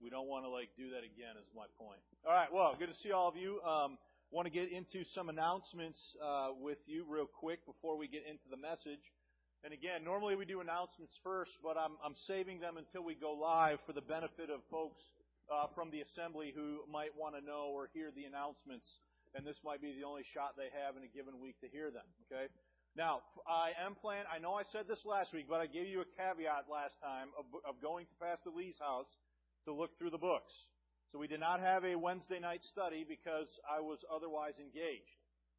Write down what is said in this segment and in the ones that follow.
We don't want to do that again is my point. All right, well, good to see all of you. Want to get into some announcements with you real quick before we get into the message. And again, normally we do announcements first, but I'm saving them until we go live for the benefit of folks from the assembly who might want to know or hear the announcements. And this might be the only shot they have in a given week to hear them. Okay. Now, I know I said this last week, but I gave you a caveat last time of going to Pastor Lee's house to look through the books. So we did not have a Wednesday night study because I was otherwise engaged.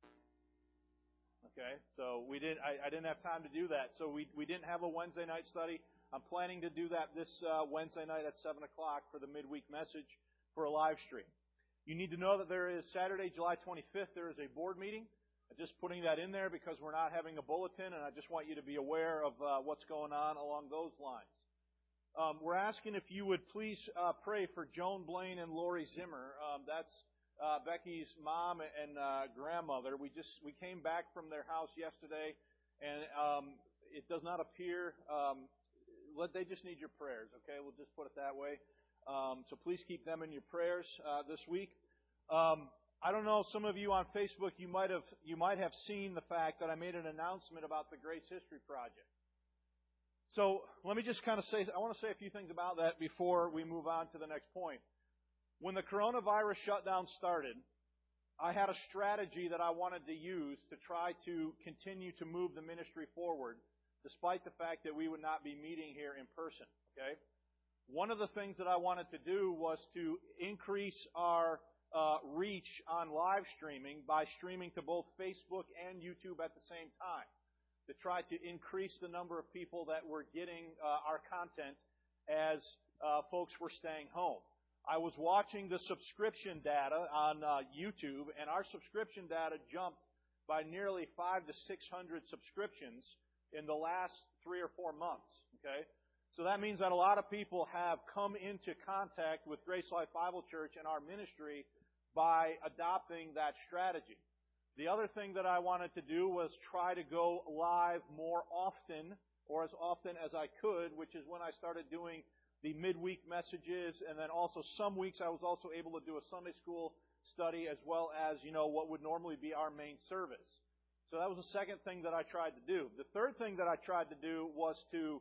Okay, so I didn't have time to do that. So we didn't have a Wednesday night study. I'm planning to do that this Wednesday night at 7 o'clock for the midweek message for a live stream. You need to know that there is Saturday, July 25th, there is a board meeting. I'm just putting that in there because we're not having a bulletin, and I just want you to be aware of what's going on along those lines. We're asking if you would please pray for Joan Blaine and Lori Zimmer. That's Becky's mom and grandmother. We came back from their house yesterday, and it does not appear. They just need your prayers. Okay, we'll just put it that way. So please keep them in your prayers this week. I don't know. Some of you on Facebook, you might have seen the fact that I made an announcement about the Grace History Project. So let me just I want to say a few things about that before we move on to the next point. When the coronavirus shutdown started, I had a strategy that I wanted to use to try to continue to move the ministry forward, despite the fact that we would not be meeting here in person. Okay? One of the things that I wanted to do was to increase our reach on live streaming by streaming to both Facebook and YouTube at the same time, to try to increase the number of people that were getting our content as folks were staying home. I was watching the subscription data on YouTube, and our subscription data jumped by nearly 500 to 600 subscriptions in the last 3 or 4 months. Okay, so that means that a lot of people have come into contact with Grace Life Bible Church and our ministry by adopting that strategy. The other thing that I wanted to do was try to go live more often, or as often as I could, which is when I started doing the midweek messages, and then also some weeks I was also able to do a Sunday school study as well as, what would normally be our main service. So that was the second thing that I tried to do. The third thing that I tried to do was to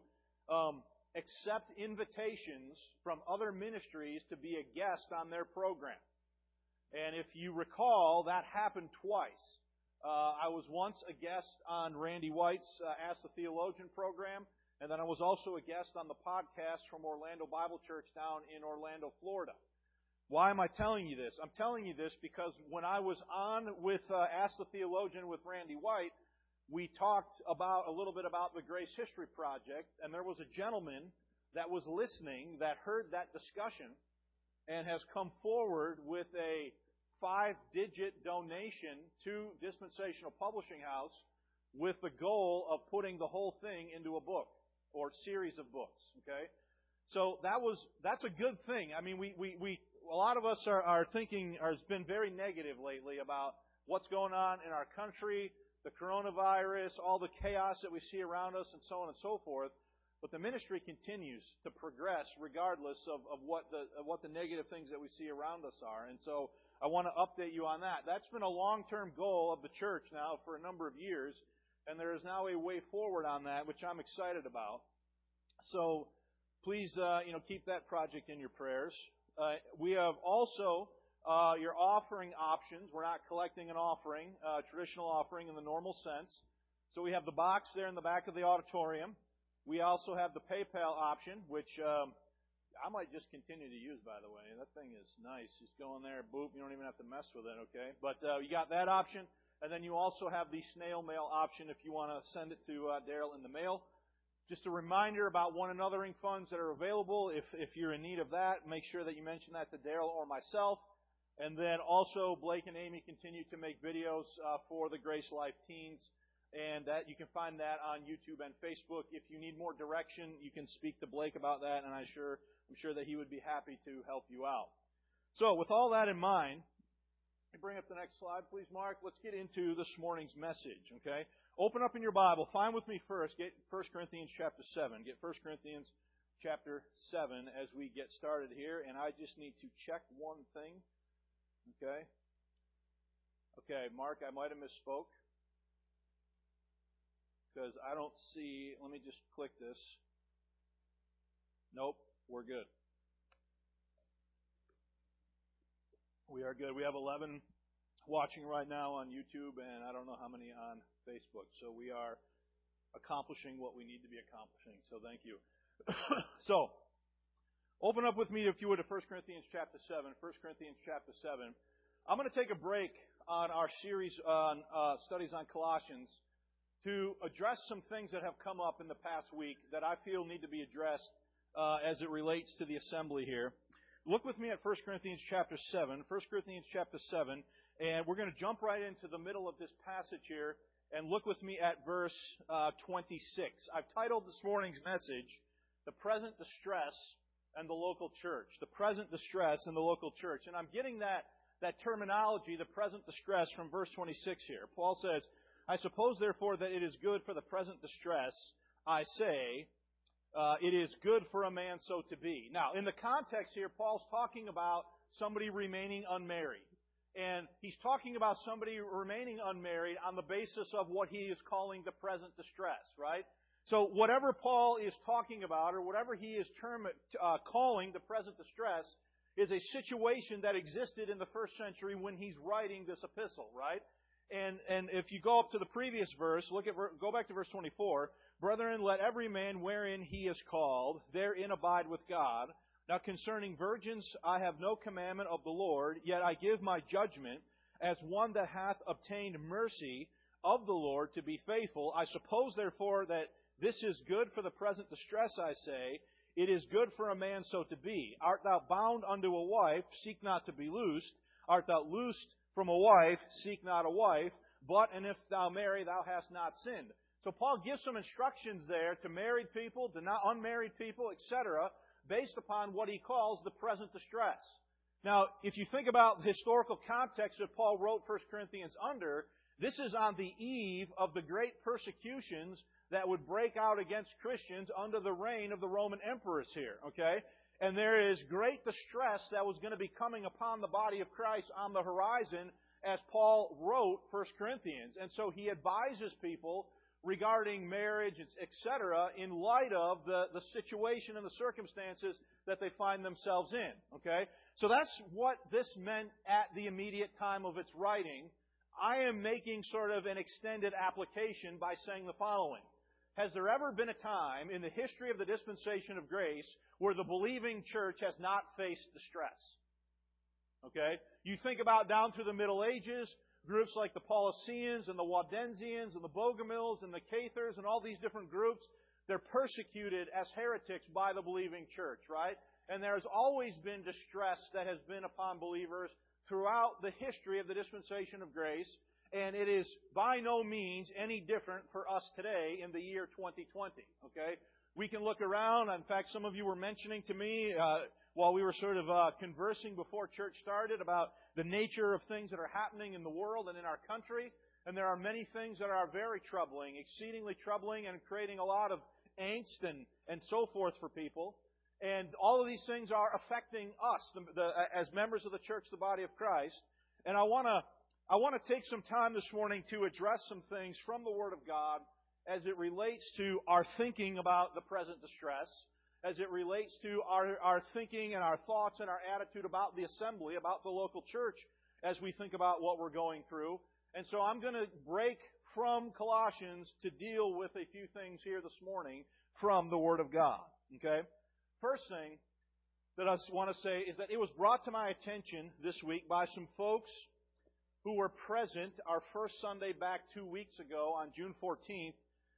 accept invitations from other ministries to be a guest on their program. And if you recall, that happened twice. I was once a guest on Randy White's Ask the Theologian program, and then I was also a guest on the podcast from Orlando Bible Church down in Orlando, Florida. Why am I telling you this? I'm telling you this because when I was on with Ask the Theologian with Randy White, we talked a little bit about the Grace History Project, and there was a gentleman that was listening that heard that discussion and has come forward with a 5-digit donation to Dispensational Publishing House with the goal of putting the whole thing into a book or series of books. Okay, so that's a good thing. I mean, a lot of us are thinking, or has been very negative lately about what's going on in our country, the coronavirus, all the chaos that we see around us, and so on and so forth. But the ministry continues to progress regardless of what the negative things that we see around us are. And so I want to update you on that. That's been a long-term goal of the church now for a number of years, and there is now a way forward on that, which I'm excited about. So please, keep that project in your prayers. We have also your offering options. We're not collecting an offering, traditional offering in the normal sense. So we have the box there in the back of the auditorium. We also have the PayPal option, which I might just continue to use, by the way. That thing is nice. Just go in there, boop, you don't even have to mess with it, okay? But you got that option. And then you also have the snail mail option if you want to send it to Daryl in the mail. Just a reminder about one anothering funds that are available. If you're in need of that, make sure that you mention that to Daryl or myself. And then also Blake and Amy continue to make videos for the Grace Life Teens. And that you can find that on YouTube and Facebook. If you need more direction, you can speak to Blake about that, and I'm sure that he would be happy to help you out. So, with all that in mind, let me bring up the next slide, please, Mark. Let's get into this morning's message, okay? Open up in your Bible. Find with me first. Get 1 Corinthians chapter 7. Get 1 Corinthians chapter 7 as we get started here, and I just need to check one thing. Okay? Okay, Mark, I might have misspoke. Because I don't see, let me just click this. Nope, we're good. We are good. We have 11 watching right now on YouTube, and I don't know how many on Facebook. So we are accomplishing what we need to be accomplishing. So thank you. So, open up with me, if you would, to 1 Corinthians chapter 7. 1 Corinthians chapter 7. I'm going to take a break on our series on studies on Colossians to address some things that have come up in the past week that I feel need to be addressed as it relates to the assembly here. Look with me at 1 Corinthians chapter 7. 1 Corinthians chapter 7. And we're going to jump right into the middle of this passage here and look with me at verse 26. I've titled this morning's message, The Present Distress and the Local Church. The Present Distress and the Local Church. And I'm getting that terminology, the present distress, from verse 26 here. Paul says, I suppose, therefore, that it is good for the present distress, I say, it is good for a man so to be. Now, in the context here, Paul's talking about somebody remaining unmarried. And he's talking about somebody remaining unmarried on the basis of what he is calling the present distress, right? So whatever Paul is talking about, or whatever he is calling the present distress, is a situation that existed in the first century when he's writing this epistle, right? And if you go up to the previous verse, go back to verse 24. Brethren, let every man wherein he is called, therein abide with God. Now concerning virgins, I have no commandment of the Lord, yet I give my judgment as one that hath obtained mercy of the Lord to be faithful. I suppose, therefore, that this is good for the present distress, I say. It is good for a man so to be. Art thou bound unto a wife, seek not to be loosed. Art thou loosed from a wife, seek not a wife. But, and if thou marry, thou hast not sinned. So Paul gives some instructions there to married people, to not unmarried people, etc., based upon what he calls the present distress. Now, if you think about the historical context that Paul wrote 1 Corinthians under, this is on the eve of the great persecutions that would break out against Christians under the reign of the Roman emperors here, okay? And there is great distress that was going to be coming upon the body of Christ on the horizon as Paul wrote 1 Corinthians. And so he advises people regarding marriage, etc., in light of the situation and the circumstances that they find themselves in. Okay? So that's what this meant at the immediate time of its writing. I am making sort of an extended application by saying the following. Has there ever been a time in the history of the dispensation of grace where the believing church has not faced distress? Okay? You think about down through the Middle Ages, groups like the Paulicians and the Waldensians and the Bogomils and the Cathars and all these different groups, they're persecuted as heretics by the believing church, right? And there's always been distress that has been upon believers throughout the history of the dispensation of grace, and it is by no means any different for us today in the year 2020, okay? We can look around. In fact, some of you were mentioning to me while we were sort of conversing before church started about the nature of things that are happening in the world and in our country. And there are many things that are very troubling, exceedingly troubling, and creating a lot of angst and so forth for people. And all of these things are affecting us as members of the church, the body of Christ. And I want to take some time this morning to address some things from the Word of God as it relates to our thinking about the present distress, as it relates to our thinking and our thoughts and our attitude about the assembly, about the local church, as we think about what we're going through. And so I'm going to break from Colossians to deal with a few things here this morning from the Word of God. Okay? First thing that I want to say is that it was brought to my attention this week by some folks who were present our first Sunday back 2 weeks ago on June 14th,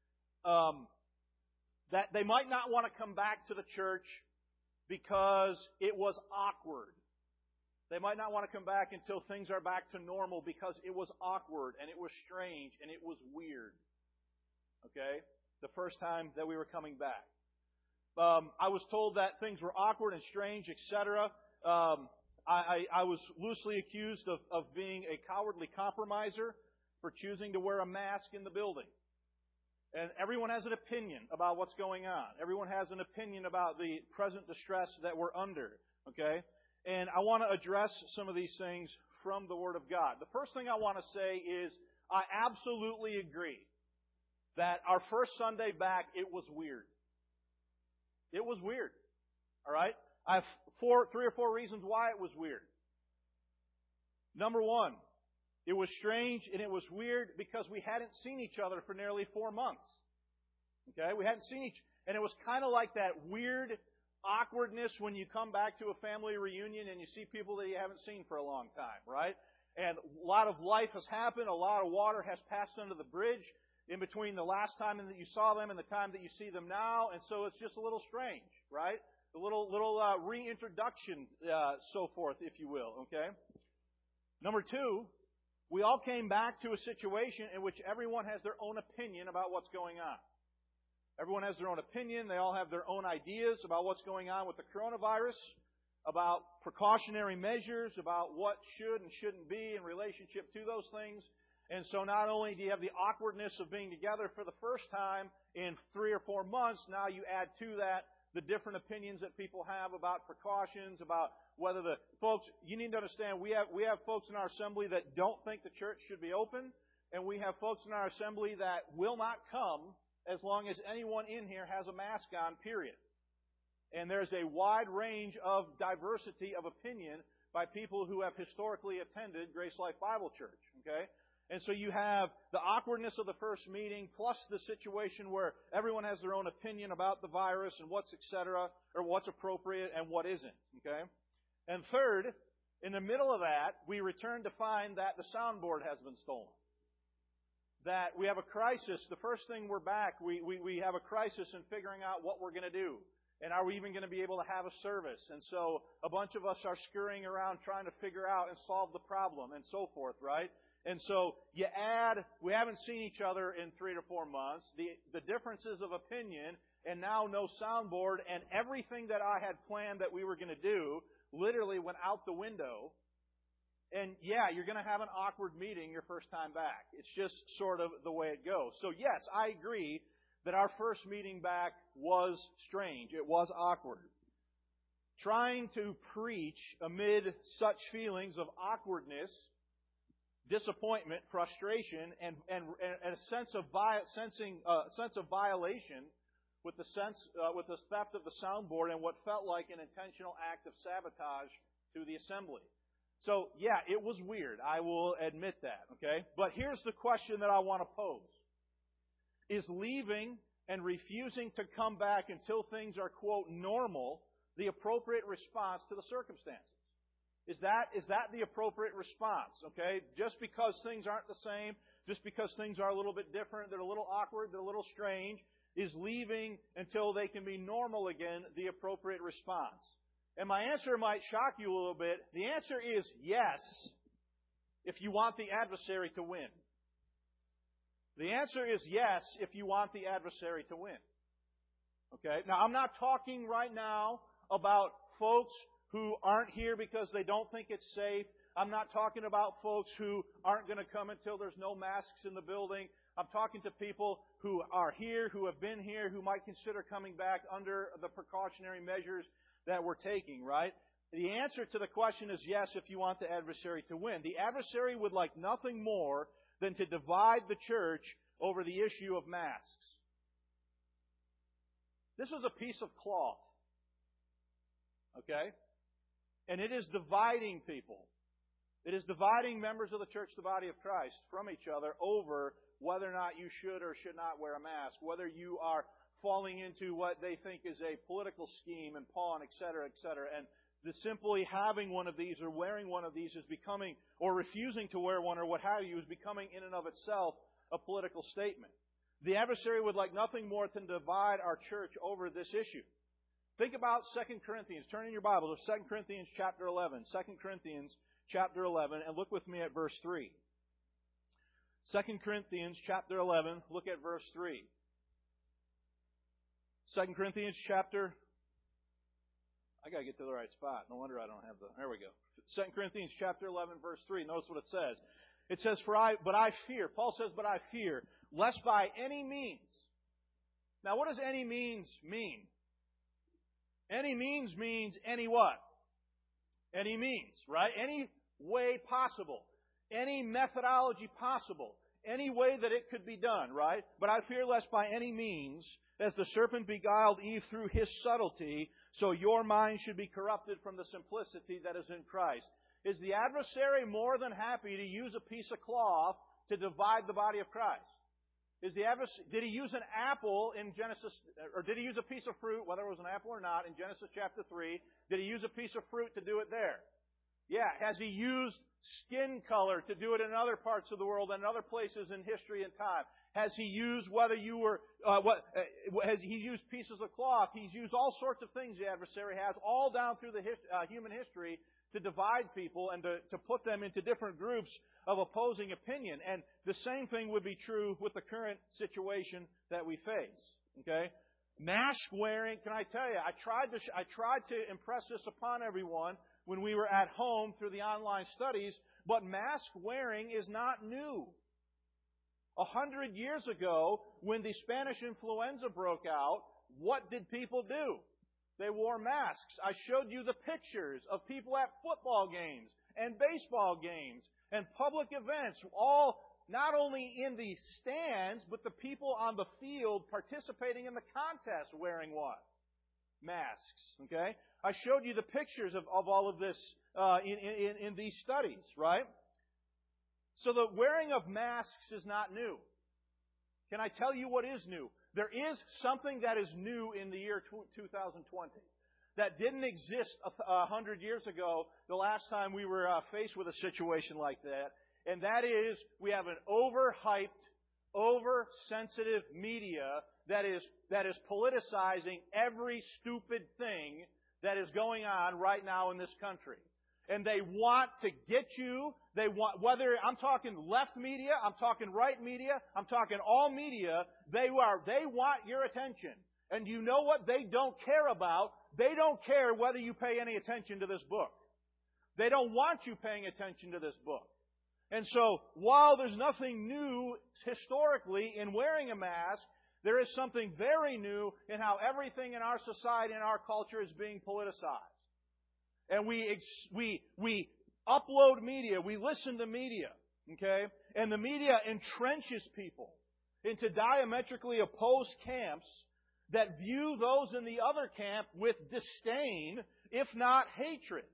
that they might not want to come back to the church because it was awkward. They might not want to come back until things are back to normal because it was awkward and it was strange and it was weird. Okay? The first time that we were coming back. I was told that things were awkward and strange, etc. I was loosely accused of being a cowardly compromiser for choosing to wear a mask in the building. And everyone has an opinion about what's going on. Everyone has an opinion about the present distress that we're under. Okay? And I want to address some of these things from the Word of God. The first thing I want to say is I absolutely agree that our first Sunday back, it was weird. It was weird. All right? I have three or four reasons why it was weird. Number one, it was strange and it was weird because we hadn't seen each other for nearly 4 months. Okay? We hadn't seen and it was kind of like that weird awkwardness when you come back to a family reunion and you see people that you haven't seen for a long time, right? And a lot of life has happened, a lot of water has passed under the bridge in between the last time that you saw them and the time that you see them now, and so it's just a little strange, right? A little reintroduction, so forth, if you will, okay? Number two, we all came back to a situation in which everyone has their own opinion about what's going on. Everyone has their own opinion. They all have their own ideas about what's going on with the coronavirus, about precautionary measures, about what should and shouldn't be in relationship to those things. And so not only do you have the awkwardness of being together for the first time in 3 or 4 months, now you add to that the different opinions that people have about precautions, about whether the folks, you need to understand, we have folks in our assembly that don't think the church should be open, and we have folks in our assembly that will not come as long as anyone in here has a mask on, period. And there's a wide range of diversity of opinion by people who have historically attended Grace Life Bible Church, okay? And so you have the awkwardness of the first meeting plus the situation where everyone has their own opinion about the virus and what's etc. or what's appropriate and what isn't, okay? And third, in the middle of that, we return to find that the soundboard has been stolen. That we have a crisis. The first thing we're back, we have a crisis in figuring out what we're going to do. And are we even going to be able to have a service? And so a bunch of us are scurrying around trying to figure out and solve the problem and so forth, right? And so you add, we haven't seen each other in 3 to 4 months, the differences of opinion, and now no soundboard, and everything that I had planned that we were going to do literally went out the window. And yeah, you're going to have an awkward meeting your first time back. It's just sort of the way it goes. So yes, I agree that our first meeting back was strange. It was awkward. Trying to preach amid such feelings of awkwardness, disappointment, frustration, and a sense of violation with the theft of the soundboard and what felt like an intentional act of sabotage to the assembly. So, yeah, it was weird. I will admit that, okay? But here's the question that I want to pose. Is leaving and refusing to come back until things are, quote, normal, the appropriate response to the circumstances? Is that the appropriate response, okay? Just because things aren't the same, just because things are a little bit different, they're a little awkward, they're a little strange, is leaving until they can be normal again the appropriate response? And my answer might shock you a little bit. The answer is yes, if you want the adversary to win. The answer is yes, if you want the adversary to win. Okay? Now, I'm not talking right now about folks who aren't here because they don't think it's safe. I'm not talking about folks who aren't going to come until there's no masks in the building. I'm talking to people who are here, who have been here, who might consider coming back under the precautionary measures that we're taking, right? The answer to the question is yes, if you want the adversary to win. The adversary would like nothing more than to divide the church over the issue of masks. This is a piece of cloth. Okay? And it is dividing people. It is dividing members of the church, the body of Christ, from each other over whether or not you should or should not wear a mask, whether you are falling into what they think is a political scheme and pawn, etc., etc. And simply having one of these or wearing one of these is becoming, or refusing to wear one or what have you, is becoming in and of itself a political statement. The adversary would like nothing more than to divide our church over this issue. Think about 2 Corinthians. Turn in your Bible to 2 Corinthians chapter 11. 2 Corinthians chapter 11, and look with me at verse 3. 2 Corinthians chapter 11, look at verse 3. 2 Corinthians chapter... I got to get to the right spot. No wonder I don't have the... There we go. 2 Corinthians chapter 11, verse 3. Notice what it says. It says, but I fear, Paul says, but I fear, lest by any means, Now, what does any means mean? Any means means any what? Any means, right? Any way possible. Any methodology possible. Any way that it could be done, right? But I fear lest by any means, as the serpent beguiled Eve through his subtlety, so your mind should be corrupted from the simplicity that is in Christ. Is the adversary more than happy to use a piece of cloth to divide the body of Christ? Did he use an apple in Genesis, or did he use a piece of fruit, whether it was an apple or not, in Genesis chapter 3? Did he use a piece of fruit to do it there? Yeah. Has he used skin color to do it in other parts of the world and other places in history and time? Has he used has he used pieces of cloth? He's used all sorts of things the adversary has all down through the human history to divide people and to put them into different groups of opposing opinion. And the same thing would be true with the current situation that we face. Okay? Mask wearing, can I tell you, I tried to impress this upon everyone when we were at home through the online studies, but mask wearing is not new. 100 years ago, when the Spanish influenza broke out, what did people do? They wore masks. I showed you the pictures of people at football games and baseball games and public events, all not only in the stands, but the people on the field participating in the contest wearing what? Masks. Okay? I showed you the pictures of all of this in these studies, right? So the wearing of masks is not new. Can I tell you what is new? There is something that is new in the year 2020 that didn't exist 100 years ago, the last time we were faced with a situation like that. And that is, we have an overhyped, oversensitive media that is politicizing every stupid thing that is going on right now in this country. And they want to get you, whether I'm talking left media, I'm talking right media, I'm talking all media, they want your attention. And you know what they don't care about? They don't care whether you pay any attention to this book. They don't want you paying attention to this book. And so, while there's nothing new historically in wearing a mask, there is something very new in how everything in our society and our culture is being politicized. And we upload media, we listen to media, okay? And the media entrenches people into diametrically opposed camps that view those in the other camp with disdain, if not hatred,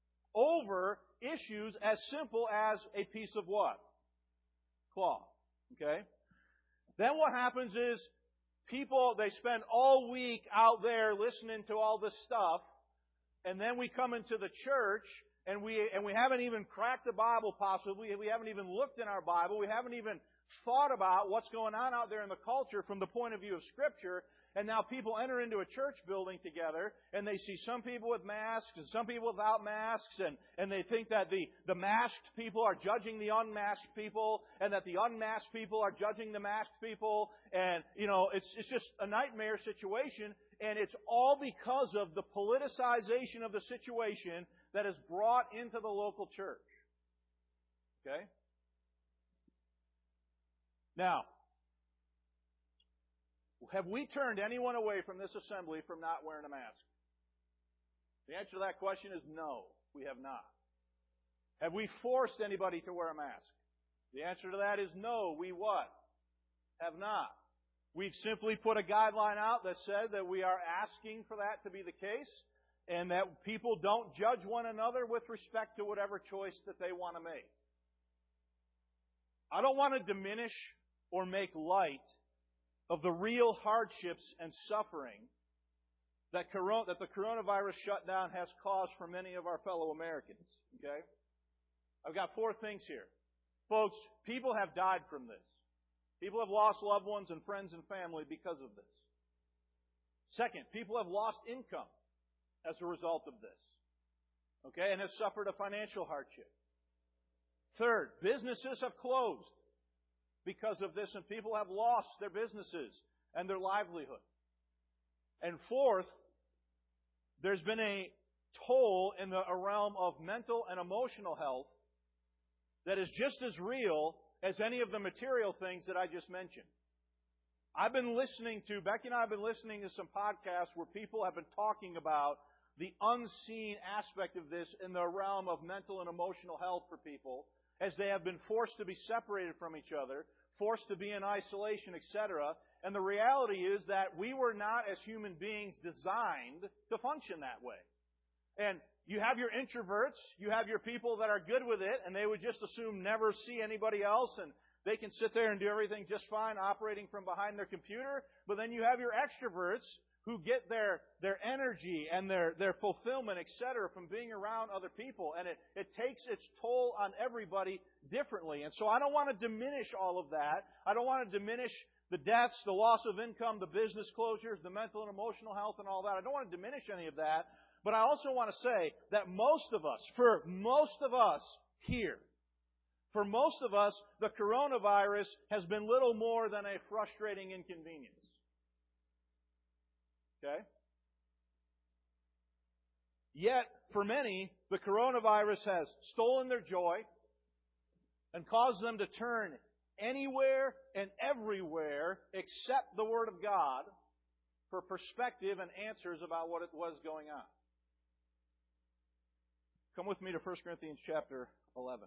over issues as simple as a piece of what? Cloth, okay? Then what happens is people, they spend all week out there listening to all this stuff, and then we come into the church, and we haven't even cracked the Bible possibly. We haven't even looked in our Bible. We haven't even thought about what's going on out there in the culture from the point of view of Scripture. And now people enter into a church building together, and they see some people with masks and some people without masks, and they think that the masked people are judging the unmasked people, and that the unmasked people are judging the masked people. And, it's just a nightmare situation. And it's all because of the politicization of the situation that is brought into the local church. Okay? Now, have we turned anyone away from this assembly from not wearing a mask? The answer to that question is no, we have not. Have we forced anybody to wear a mask? The answer to that is no, we what? Have not. We've simply put a guideline out that said that we are asking for that to be the case, and that people don't judge one another with respect to whatever choice that they want to make. I don't want to diminish or make light of the real hardships and suffering that the coronavirus shutdown has caused for many of our fellow Americans. Okay? I've got 4 things here. Folks, people have died from this. People have lost loved ones and friends and family because of this. Second, people have lost income as a result of this. Okay? And have suffered a financial hardship. Third, businesses have closed because of this, and people have lost their businesses and their livelihood. And fourth, there's been a toll in the realm of mental and emotional health that is just as real as any of the material things that I just mentioned. Becky and I have been listening to some podcasts where people have been talking about the unseen aspect of this in the realm of mental and emotional health for people, as they have been forced to be separated from each other, forced to be in isolation, etc. And the reality is that we were not, as human beings, designed to function that way. And you have your introverts, you have your people that are good with it, and they would just assume never see anybody else, and they can sit there and do everything just fine operating from behind their computer. But then you have your extroverts who get their energy and their fulfillment, etc., from being around other people. And it takes its toll on everybody differently. And so I don't want to diminish all of that. I don't want to diminish the deaths, the loss of income, the business closures, the mental and emotional health and all that. I don't want to diminish any of that. But I also want to say that for most of us here, for most of us, the coronavirus has been little more than a frustrating inconvenience. Okay? Yet, for many, the coronavirus has stolen their joy and caused them to turn anywhere and everywhere except the Word of God for perspective and answers about what it was going on. Come with me to 1 Corinthians chapter 11.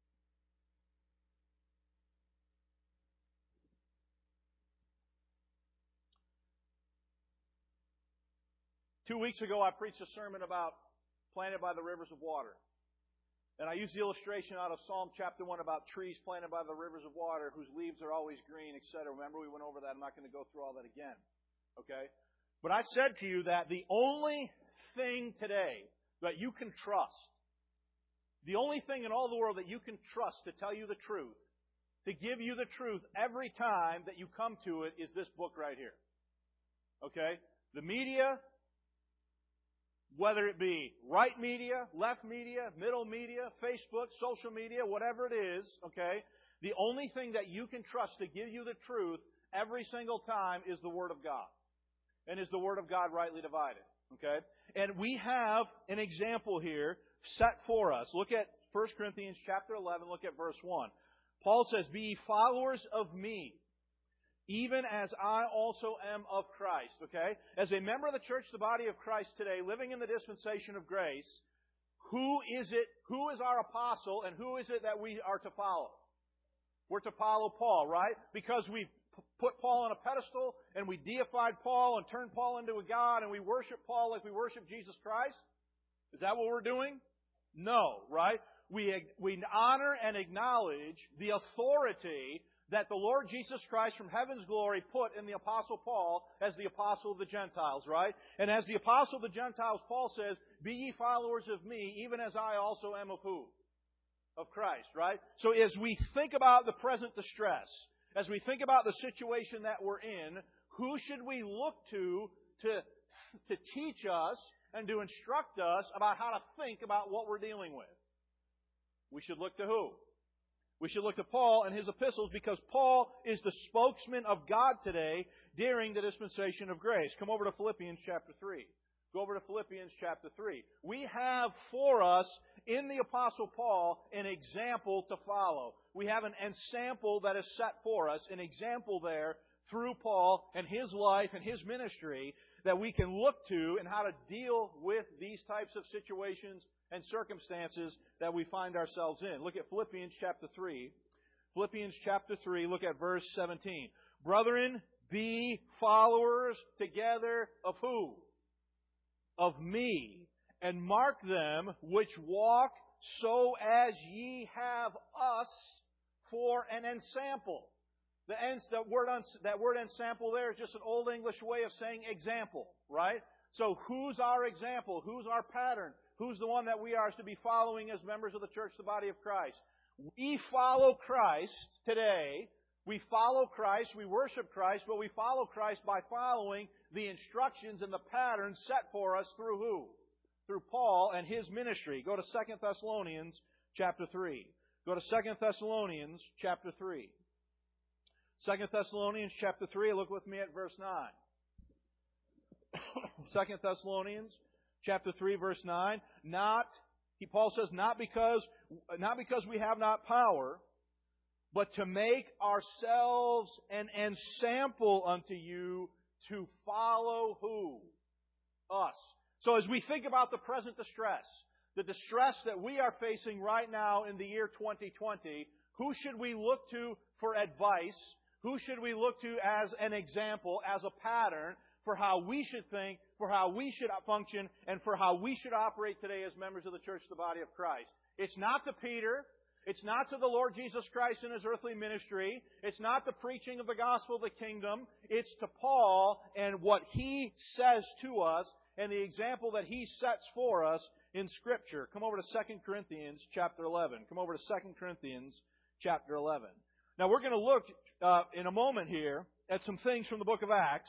2 weeks ago, I preached a sermon about planted by the rivers of water. And I used the illustration out of Psalm chapter 1 about trees planted by the rivers of water whose leaves are always green, etc. Remember, we went over that. I'm not going to go through all that again. Okay? But I said to you that the only thing today that you can trust, the only thing in all the world that you can trust to tell you the truth, to give you the truth every time that you come to it, is this book right here. Okay? The media, whether it be right media, left media, middle media, Facebook, social media, whatever it is, okay, the only thing that you can trust to give you the truth every single time is the Word of God. And is the Word of God rightly divided. Okay? And we have an example here set for us. Look at 1 Corinthians chapter 11, look at verse 1. Paul says, "Be ye followers of me, even as I also am of Christ." Okay? As a member of the church, the body of Christ today, living in the dispensation of grace, who is our apostle, and who is it that we are to follow? We're to follow Paul, right? Because we put Paul on a pedestal, and we deified Paul, and turned Paul into a god, and we worship Paul like we worship Jesus Christ? Is that what we're doing? No, right? We honor and acknowledge the authority that the Lord Jesus Christ from heaven's glory put in the Apostle Paul as the Apostle of the Gentiles, right? And as the Apostle of the Gentiles, Paul says, "Be ye followers of me, even as I also am of who? Of Christ," right? So as we think about the present distress, as we think about the situation that we're in, who should we look to teach us and to instruct us about how to think about what we're dealing with? We should look to who? We should look to Paul and his epistles, because Paul is the spokesman of God today during the dispensation of grace. Come over to Philippians chapter 3. Go over to Philippians chapter 3. We have for us in the Apostle Paul an example to follow. We have an ensample that is set for us, an example there through Paul and his life and his ministry that we can look to and how to deal with these types of situations and circumstances that we find ourselves in. Look at Philippians chapter 3. Philippians chapter 3, look at verse 17. "Brethren, be followers together of who? Of me. And mark them which walk so as ye have us for an ensample." That word ensample there is just an Old English way of saying example, right? So who's our example? Who's our pattern? Who's the one that we are to be following as members of the church, the body of Christ? We follow Christ today. We follow Christ. We worship Christ. But we follow Christ by following the instructions and the pattern set for us through who? Through Paul and his ministry. Go to 2 Thessalonians chapter 3. Go to 2 Thessalonians chapter 3. 2 Thessalonians chapter 3. Look with me at verse 9. 2 Thessalonians chapter 3, verse 9. Paul says, not because we have not power, but to make ourselves an ensample unto you to follow who? Us. So as we think about the present distress, the distress that we are facing right now in the year 2020, who should we look to for advice? Who should we look to as an example, as a pattern for how we should think, for how we should function, and for how we should operate today as members of the church, the body of Christ? It's not to Peter. It's not to the Lord Jesus Christ in His earthly ministry. It's not the preaching of the gospel of the kingdom. It's to Paul and what he says to us and the example that he sets for us in Scripture. Come over to 2 Corinthians chapter 11. Come over to 2 Corinthians chapter 11. Now we're going to look in a moment here at some things from the book of Acts.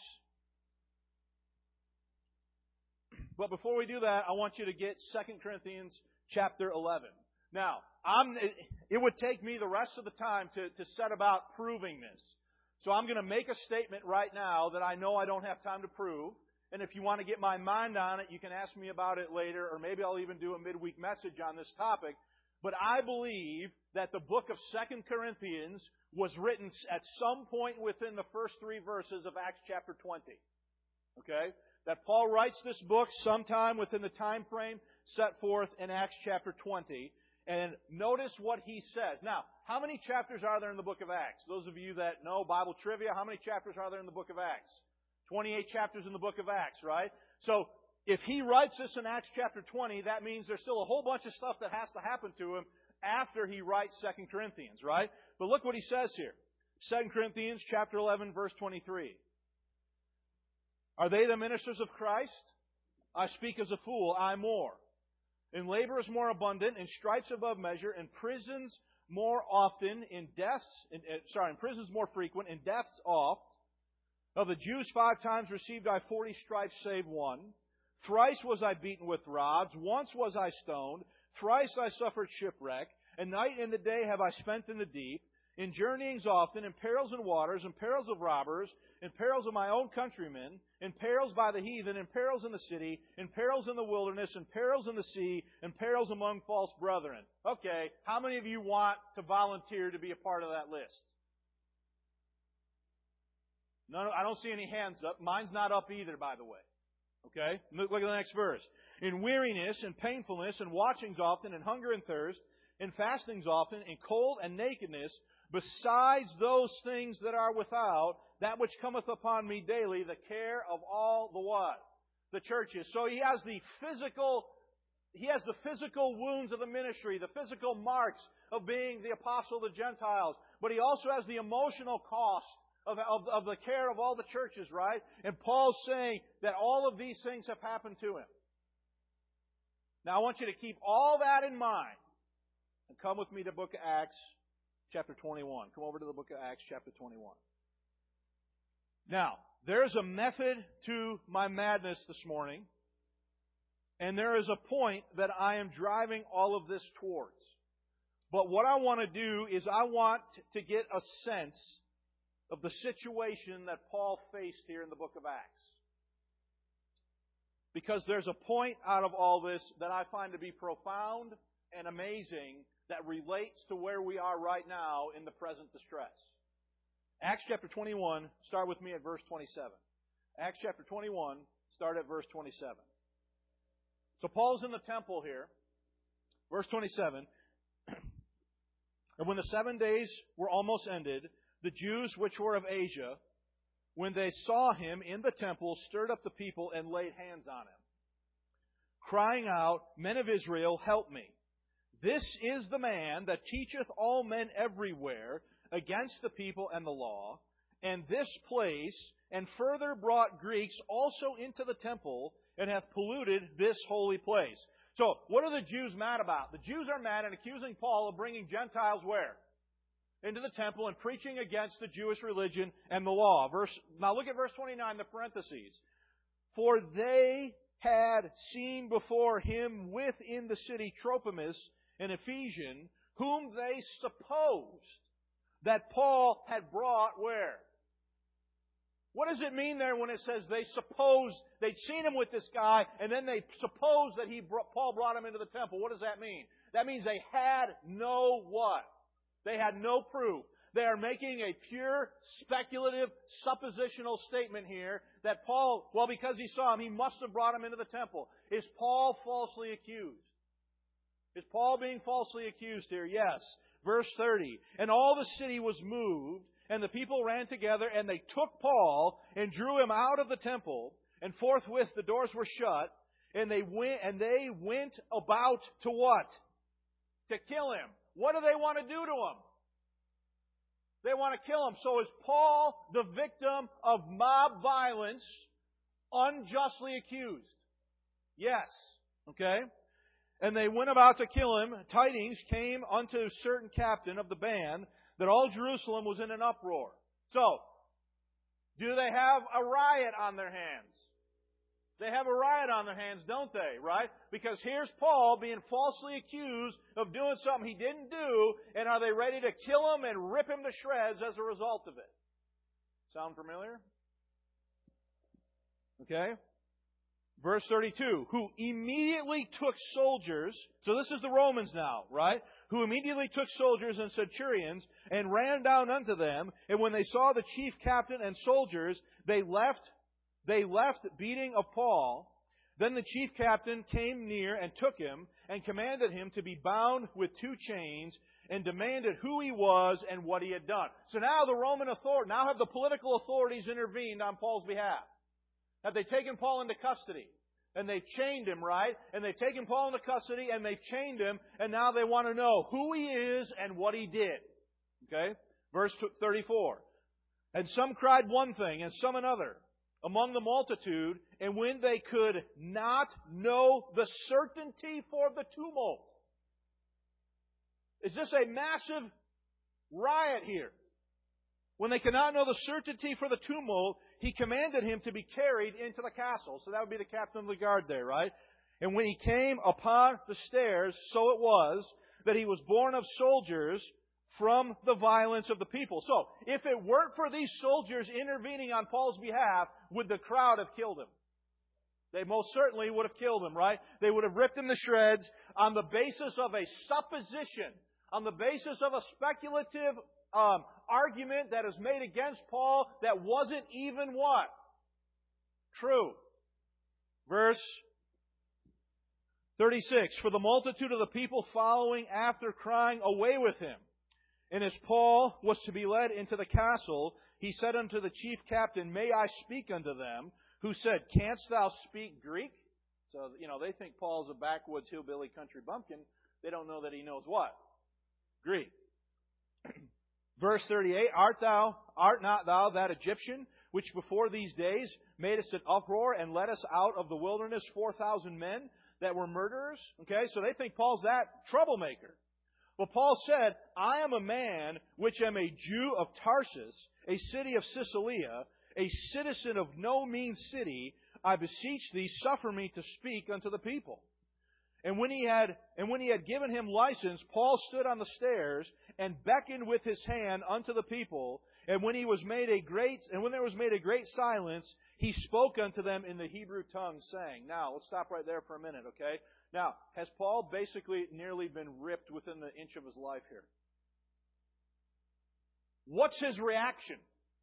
But before we do that, I want you to get 2 Corinthians chapter 11. Now, it would take me the rest of the time to set about proving this. So I'm going to make a statement right now that I know I don't have time to prove. And if you want to get my mind on it, you can ask me about it later, or maybe I'll even do a midweek message on this topic. But I believe that the book of 2 Corinthians was written at some point within the first 3 verses of Acts chapter 20. Okay? That Paul writes this book sometime within the time frame set forth in Acts chapter 20. And notice what he says. Now, how many chapters are there in the book of Acts? Those of you that know Bible trivia, how many chapters are there in the book of Acts? 28 chapters in the book of Acts, right? So, if he writes this in Acts chapter 20, that means there's still a whole bunch of stuff that has to happen to him after he writes 2 Corinthians, right? But look what he says here. 2 Corinthians chapter 11, verse 23. Are they the ministers of Christ? I speak as a fool, I more. In labors more abundant, in stripes above measure, in prisons more often, in prisons more frequent, in deaths oft. Of the Jews 5 times received I 40 stripes save one. Thrice was I beaten with rods, once was I stoned, thrice I suffered shipwreck, and night and the day have I spent in the deep, in journeyings often, in perils in waters, in perils of robbers, in perils of my own countrymen, in perils by the heathen, in perils in the city, in perils in the wilderness, in perils in the sea, in perils among false brethren. Okay, how many of you want to volunteer to be a part of that list? No, I don't see any hands up. Mine's not up either, by the way. Okay? Look at the next verse. In weariness and painfulness and watchings often and hunger and thirst and fastings often and cold and nakedness, besides those things that are without, that which cometh upon me daily, the care of all the what? The churches. So he has the physical wounds of the ministry, the physical marks of being the apostle of the Gentiles. But he also has the emotional cost of the care of all the churches, right? And Paul's saying that all of these things have happened to him. Now I want you to keep all that in mind and come with me to the book of Acts chapter 21. Come over to the book of Acts chapter 21. Now, there's a method to my madness this morning, and there is a point that I am driving all of this towards. But what I want to do is I want to get a sense of the situation that Paul faced here in the book of Acts. Because there's a point out of all this that I find to be profound and amazing that relates to where we are right now in the present distress. Acts chapter 21, start with me at verse 27. Acts chapter 21, start at verse 27. So Paul's in the temple here. Verse 27. And when the 7 days were almost ended, the Jews which were of Asia, when they saw him in the temple, stirred up the people and laid hands on him, crying out, Men of Israel, help me. This is the man that teacheth all men everywhere against the people and the law, and this place, and further brought Greeks also into the temple, and hath polluted this holy place. So, what are the Jews mad about? The Jews are mad and accusing Paul of bringing Gentiles where? Into the temple and preaching against the Jewish religion and the law. Now look at verse 29, the parentheses. For they had seen before him within the city Trophimus, an Ephesian, whom they supposed that Paul had brought where? What does it mean there when it says they supposed, they'd seen him with this guy, and then they supposed that Paul brought him into the temple? What does that mean? That means they had no what? They had no proof. They are making a pure, speculative, suppositional statement here that Paul, well, because he saw him, he must have brought him into the temple. Is Paul falsely accused? Is Paul being falsely accused here? Yes. Verse 30. And all the city was moved, and the people ran together, and they took Paul and drew him out of the temple, and forthwith the doors were shut, and they went about to what? To kill him. What do they want to do to him? They want to kill him. So is Paul the victim of mob violence, unjustly accused? Yes. Okay? And they went about to kill him. Tidings came unto a certain captain of the band that all Jerusalem was in an uproar. So, do they have a riot on their hands? They have a riot on their hands, don't they? Right? Because here's Paul being falsely accused of doing something he didn't do, and are they ready to kill him and rip him to shreds as a result of it? Sound familiar? Okay? Verse 32, who immediately took soldiers, so this is the Romans now, right? Who immediately took soldiers and centurions and ran down unto them, and when they saw the chief captain and soldiers, they left beating of Paul. Then the chief captain came near and took him and commanded him to be bound with 2 chains and demanded who he was and what he had done. So now now have the political authorities intervened on Paul's behalf. Have they taken Paul into custody? And they've chained him, right? And they've taken Paul into custody and they've chained him, and now they want to know who he is and what he did. Okay? Verse 34. And some cried one thing and some another among the multitude, and when they could not know the certainty for the tumult. Is this a massive riot here? When they could not know the certainty for the tumult, he commanded him to be carried into the castle. So that would be the captain of the guard there, right? And when he came upon the stairs, so it was that he was borne of soldiers from the violence of the people. So, if it weren't for these soldiers intervening on Paul's behalf, would the crowd have killed him? They most certainly would have killed him, right? They would have ripped him to shreds on the basis of a supposition, on the basis of a speculative argument that is made against Paul that wasn't even what? True. Verse 36, for the multitude of the people following after, crying, away with him. And as Paul was to be led into the castle, he said unto the chief captain, may I speak unto them? Who said, canst thou speak Greek? So, they think Paul's a backwoods hillbilly country bumpkin. They don't know that he knows what? Greek. Verse 38, art not thou that Egyptian, which before these days madest an uproar and led us out of the wilderness 4,000 men that were murderers? Okay, so they think Paul's that troublemaker. Well, Paul said, I am a man which am a Jew of Tarsus, a city of Cilicia, a citizen of no mean city. I beseech thee, suffer me to speak unto the people. And when he had given him license, Paul stood on the stairs and beckoned with his hand unto the people. And when there was made a great silence, he spoke unto them in the Hebrew tongue, saying, now, let's stop right there for a minute, okay? Now, has Paul basically nearly been ripped within the inch of his life here? What's his reaction?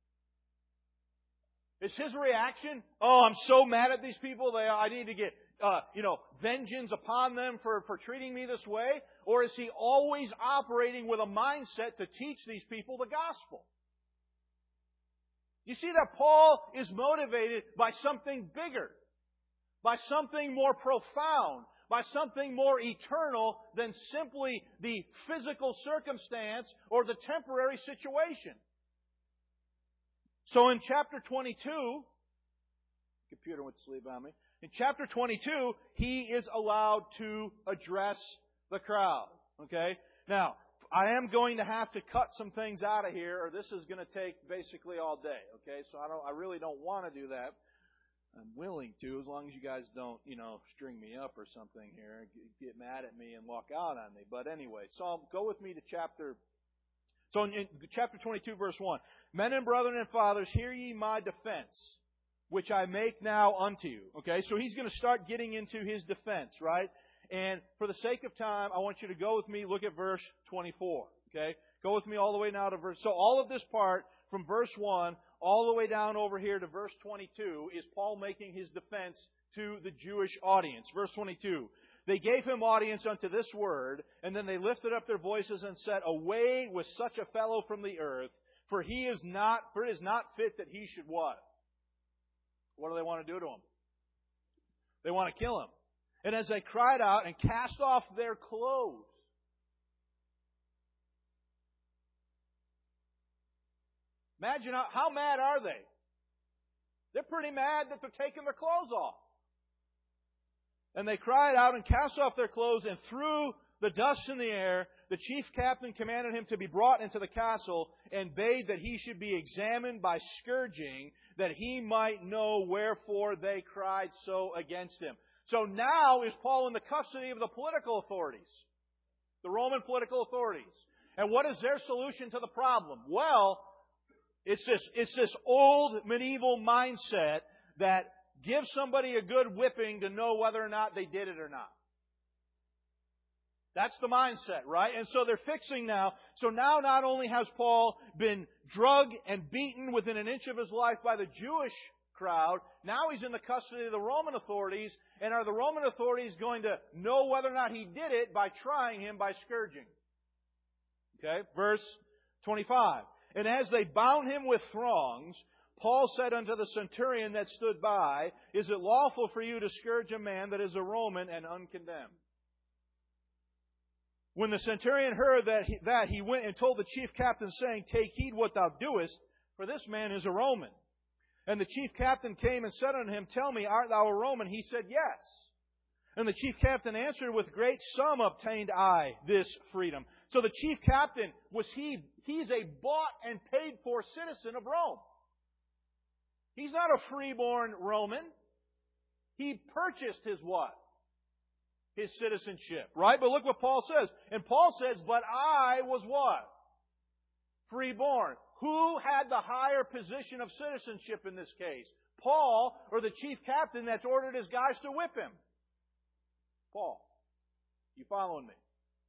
Is his reaction, oh, I'm so mad at these people, I need to get vengeance upon them for treating me this way? Or is he always operating with a mindset to teach these people the gospel? You see that Paul is motivated by something bigger, by something more profound, by something more eternal than simply the physical circumstance or the temporary situation. So in chapter 22, computer went to sleep on me. In chapter 22, he is allowed to address the crowd. Okay? Now, I am going to have to cut some things out of here, or this is going to take basically all day. Okay? So I really don't want to do that. I'm willing to, as long as you guys don't, string me up or something here, get mad at me and walk out on me. But anyway, so go with me to chapter. So in chapter 22, verse 1, men and brethren and fathers, hear ye my defense, which I make now unto you. Okay, so he's going to start getting into his defense, right? And for the sake of time, I want you to go with me, look at verse 24. Okay, Go with me all the way now to verse... So all of this part, from verse 1 all the way down over here to verse 22, is Paul making his defense to the Jewish audience. Verse 22. They gave him audience unto this word, and then they lifted up their voices and said, Away with such a fellow from the earth, for it is not fit that he should what? What do they want to do to him? They want to kill him. And as they cried out and cast off their clothes. Imagine how mad are they? They're pretty mad that they're taking their clothes off. And they cried out and cast off their clothes and threw the dust in the air. The chief captain commanded him to be brought into the castle and bade that he should be examined by scourging, that he might know wherefore they cried so against him. So now is Paul in the custody of the political authorities, the Roman political authorities. And what is their solution to the problem? Well, it's this old medieval mindset that gives somebody a good whipping to know whether or not they did it or not. That's the mindset, right? And so they're fixing now. So now not only has Paul been drugged and beaten within an inch of his life by the Jewish crowd, now he's in the custody of the Roman authorities. And are the Roman authorities going to know whether or not he did it by trying him by scourging? Okay, verse 25. And as they bound him with thongs, Paul said unto the centurion that stood by, Is it lawful for you to scourge a man that is a Roman and uncondemned? When the centurion heard that, he went and told the chief captain, saying, Take heed what thou doest, for this man is a Roman. And the chief captain came and said unto him, Tell me, art thou a Roman? He said, Yes. And the chief captain answered, With great sum obtained I this freedom. So the chief captain, he's a bought and paid for citizen of Rome. He's not a freeborn Roman. He purchased his what? His citizenship, right? But look what Paul says. And Paul says, But I was what? Freeborn. Who had the higher position of citizenship in this case? Paul or the chief captain that's ordered his guys to whip him? Paul. You following me?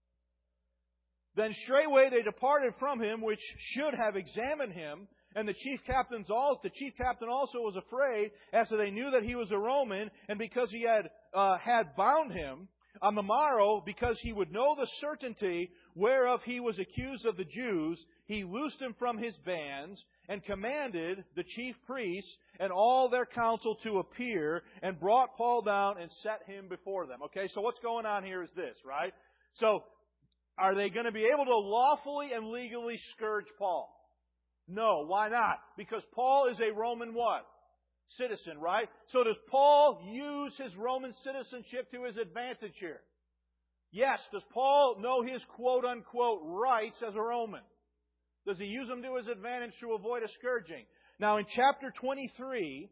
Then straightway they departed from him, which should have examined him. And the chief captain also was afraid, after they knew that he was a Roman, and because he had bound him. On the morrow, because he would know the certainty whereof he was accused of the Jews, he loosed him from his bands, and commanded the chief priests and all their council to appear, and brought Paul down and set him before them. Okay, so what's going on here is this, right? So, are they going to be able to lawfully and legally scourge Paul? No, why not? Because Paul is a Roman what? Citizen, right? So does Paul use his Roman citizenship to his advantage here? Yes. Does Paul know his quote-unquote rights as a Roman? Does he use them to his advantage to avoid a scourging? Now in chapter 23,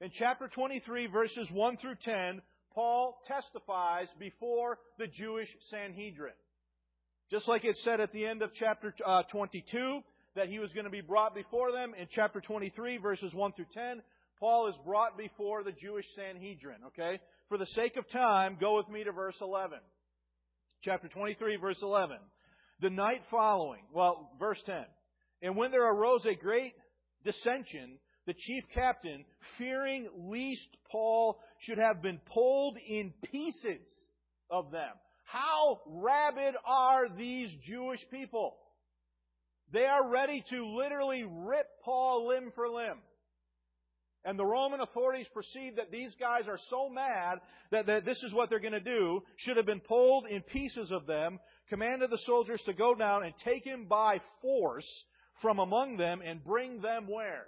verses 1 through 10, Paul testifies before the Jewish Sanhedrin. Just like it said at the end of chapter 22, that he was going to be brought before them. In chapter 23, verses 1 through 10, Paul is brought before the Jewish Sanhedrin, okay? For the sake of time, go with me to verse 11. Chapter 23, verse 11. The night following, verse 10. And when there arose a great dissension, the chief captain, fearing lest Paul should have been pulled in pieces of them. How rabid are these Jewish people? They are ready to literally rip Paul limb for limb. And the Roman authorities perceive that these guys are so mad that this is what they're going to do. Should have been pulled in pieces of them. Commanded the soldiers to go down and take him by force from among them and bring them where?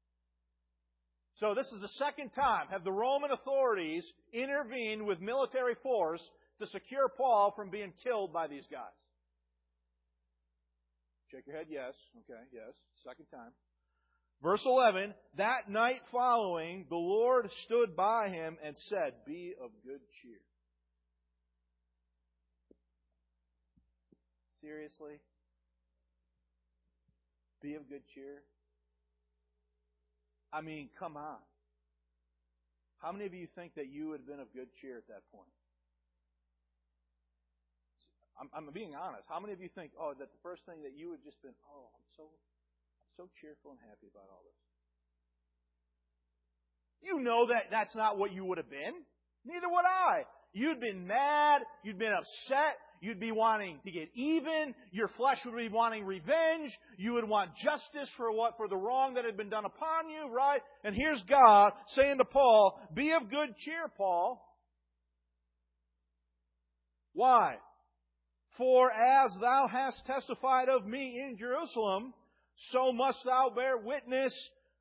So this is the second time have the Roman authorities intervened with military force to secure Paul from being killed by these guys. Shake your head, yes. Okay, yes. Second time. Verse 11, that night following, the Lord stood by him and said, Be of good cheer. Seriously? Be of good cheer? I mean, come on. How many of you think that you would have been of good cheer at that point? I'm being honest. How many of you think, that the first thing that you would just been, I'm so cheerful and happy about all this? You know that's not what you would have been. Neither would I. You'd been mad. You'd been upset. You'd be wanting to get even. Your flesh would be wanting revenge. You would want justice for the wrong that had been done upon you, right? And here's God saying to Paul, be of good cheer, Paul. Why? For as thou hast testified of me in Jerusalem, so must thou bear witness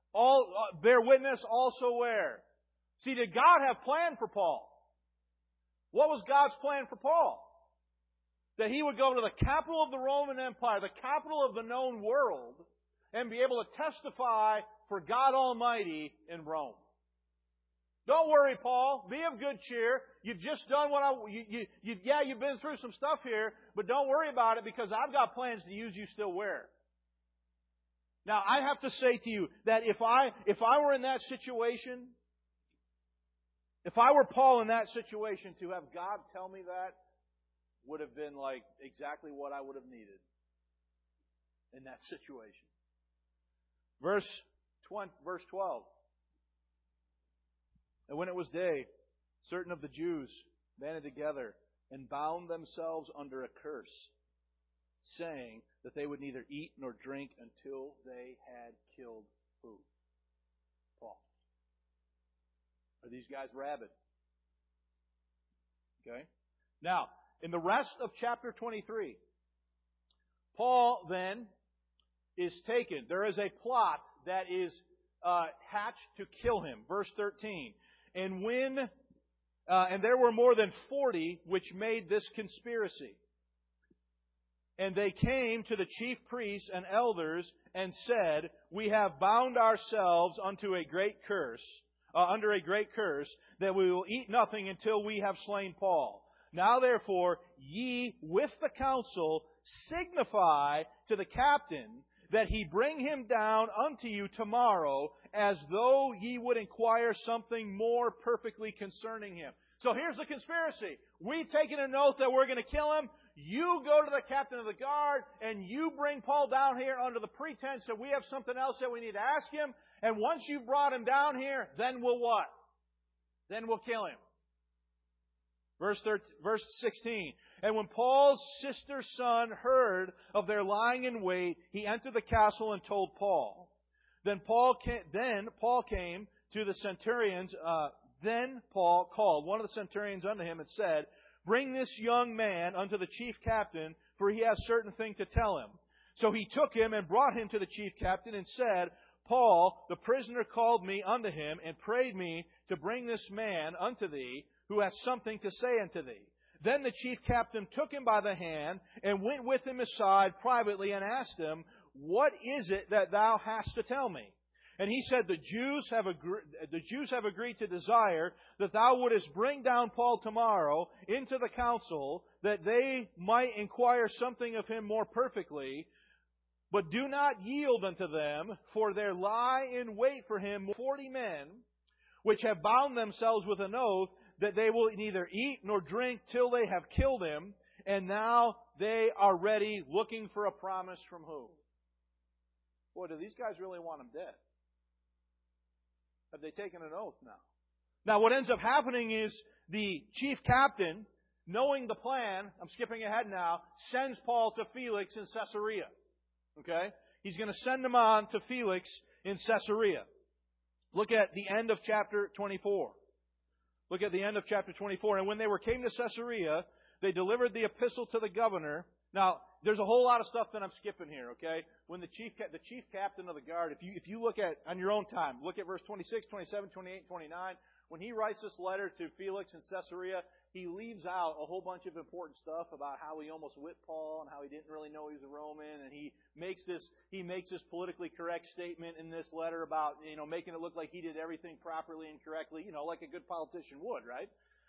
also where? See, did God have plan for Paul? What was God's plan for Paul? That he would go to the capital of the Roman Empire, the capital of the known world, and be able to testify for God Almighty in Rome. Don't worry, Paul. Be of good cheer. You've just done you've been through some stuff here, but don't worry about it because I've got plans to use you still where? Now, I have to say to you that if I were in that situation, if I were Paul in that situation, to have God tell me that would have been like exactly what I would have needed in that situation. Verse 12. And when it was day, certain of the Jews banded together and bound themselves under a curse, saying that they would neither eat nor drink until they had killed who? Paul. Are these guys rabid? Okay. Now, in the rest of chapter 23, Paul then is taken. There is a plot that is hatched to kill him. Verse 13. And there were more than 40 which made this conspiracy. And they came to the chief priests and elders and said, we have bound ourselves under a great curse, that we will eat nothing until we have slain Paul. Now therefore, ye with the council signify to the captain that he bring him down unto you tomorrow, as though ye would inquire something more perfectly concerning him. So here's the conspiracy. We've taken an oath that we're going to kill him. You go to the captain of the guard, and you bring Paul down here under the pretense that we have something else that we need to ask him. And once you've brought him down here, then we'll what? Then we'll kill him. Verse 16. And when Paul's sister's son heard of their lying in wait, he entered the castle and told Paul. Then Paul came to the centurions. Then Paul called one of the centurions unto him and said, bring this young man unto the chief captain, for he has certain thing to tell him. So he took him and brought him to the chief captain and said, Paul, the prisoner, called me unto him and prayed me to bring this man unto thee, who has something to say unto thee. Then the chief captain took him by the hand and went with him aside privately and asked him, what is it that thou hast to tell me? And he said, the Jews have agreed to desire that thou wouldest bring down Paul tomorrow into the council, that they might inquire something of him more perfectly. But do not yield unto them, for there lie in wait for him 40 men, which have bound themselves with an oath, that they will neither eat nor drink till they have killed him. And now they are ready, looking for a promise from who? Boy, do these guys really want him dead? Have they taken an oath now? Now what ends up happening is the chief captain, knowing the plan, I'm skipping ahead now, sends Paul to Felix in Caesarea. Okay? He's going to send him on to Felix in Caesarea. Look at the end of chapter 24. Look at the end of chapter 24. And when they came to Caesarea, they delivered the epistle to the governor. Now, there's a whole lot of stuff that I'm skipping here, okay? When the chief captain of the guard, if you look at, on your own time, look at verse 26, 27, 28, 29. When he writes this letter to Felix in Caesarea, he leaves out a whole bunch of important stuff about how he almost whipped Paul and how he didn't really know he was a Roman, and he makes this politically correct statement in this letter about, making it look like he did everything properly and correctly, like a good politician would, right?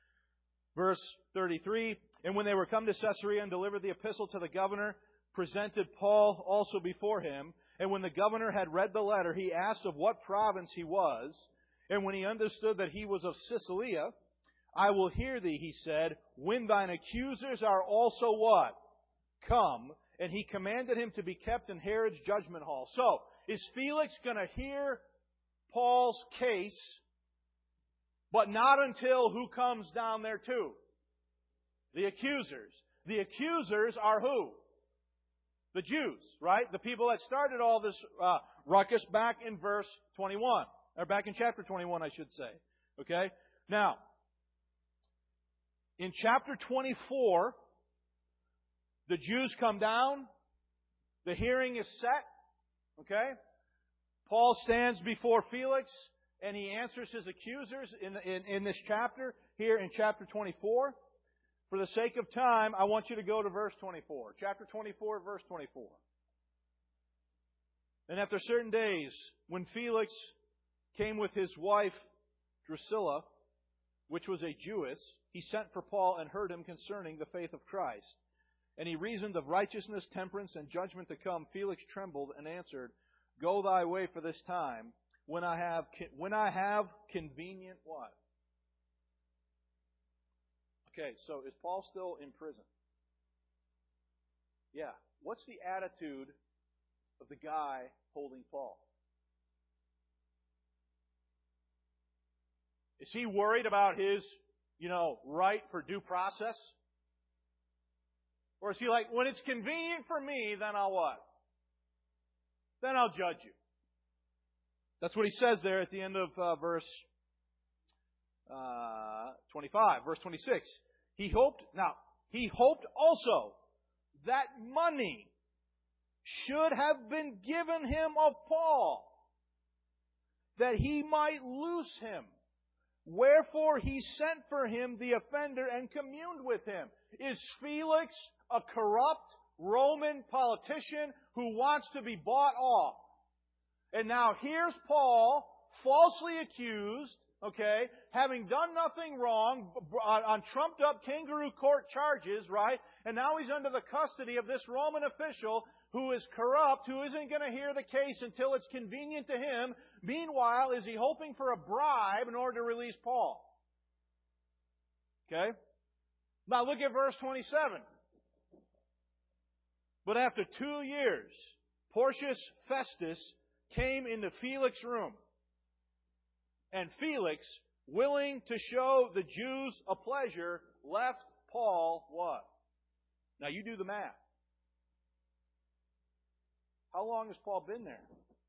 Verse 33, and when they were come to Caesarea and delivered the epistle to the governor, presented Paul also before him. And when the governor had read the letter, he asked of what province he was. And when he understood that he was of Cilicia, I will hear thee, he said, when thine accusers are also what? Come. And he commanded him to be kept in Herod's judgment hall. So, is Felix going to hear Paul's case, but not until who comes down there too? The accusers. The accusers are who? The Jews, right? The people that started all this ruckus back in verse 21. Or back in chapter 21, I should say. Okay? Now, in chapter 24, the Jews come down. The hearing is set. Okay? Paul stands before Felix, and he answers his accusers in this chapter, here in chapter 24. For the sake of time, I want you to go to verse 24. Chapter 24, verse 24. And after certain days, when Felix came with his wife Drusilla, which was a Jewess, he sent for Paul and heard him concerning the faith of Christ. And he reasoned of righteousness, temperance, and judgment to come. Felix trembled and answered, Go thy way for this time, when I have convenient what? Okay, so is Paul still in prison? Yeah. What's the attitude of the guy holding Paul? Is he worried about his, right for due process? Or is he like, when it's convenient for me, then I'll what? Then I'll judge you. That's what he says there at the end of verse 25, verse 26. He hoped also that money should have been given him of Paul, that he might loose him. Wherefore he sent for him the offender and communed with him. Is Felix a corrupt Roman politician who wants to be bought off? And now here's Paul, falsely accused, okay, having done nothing wrong, on trumped up kangaroo court charges, right? And now he's under the custody of this Roman official who is corrupt, who isn't going to hear the case until it's convenient to him. Meanwhile, is he hoping for a bribe in order to release Paul? Okay? Now look at verse 27. But after 2 years, Porcius Festus came into Felix's room. And Felix, willing to show the Jews a pleasure, left Paul what? Now you do the math. How long has Paul been there?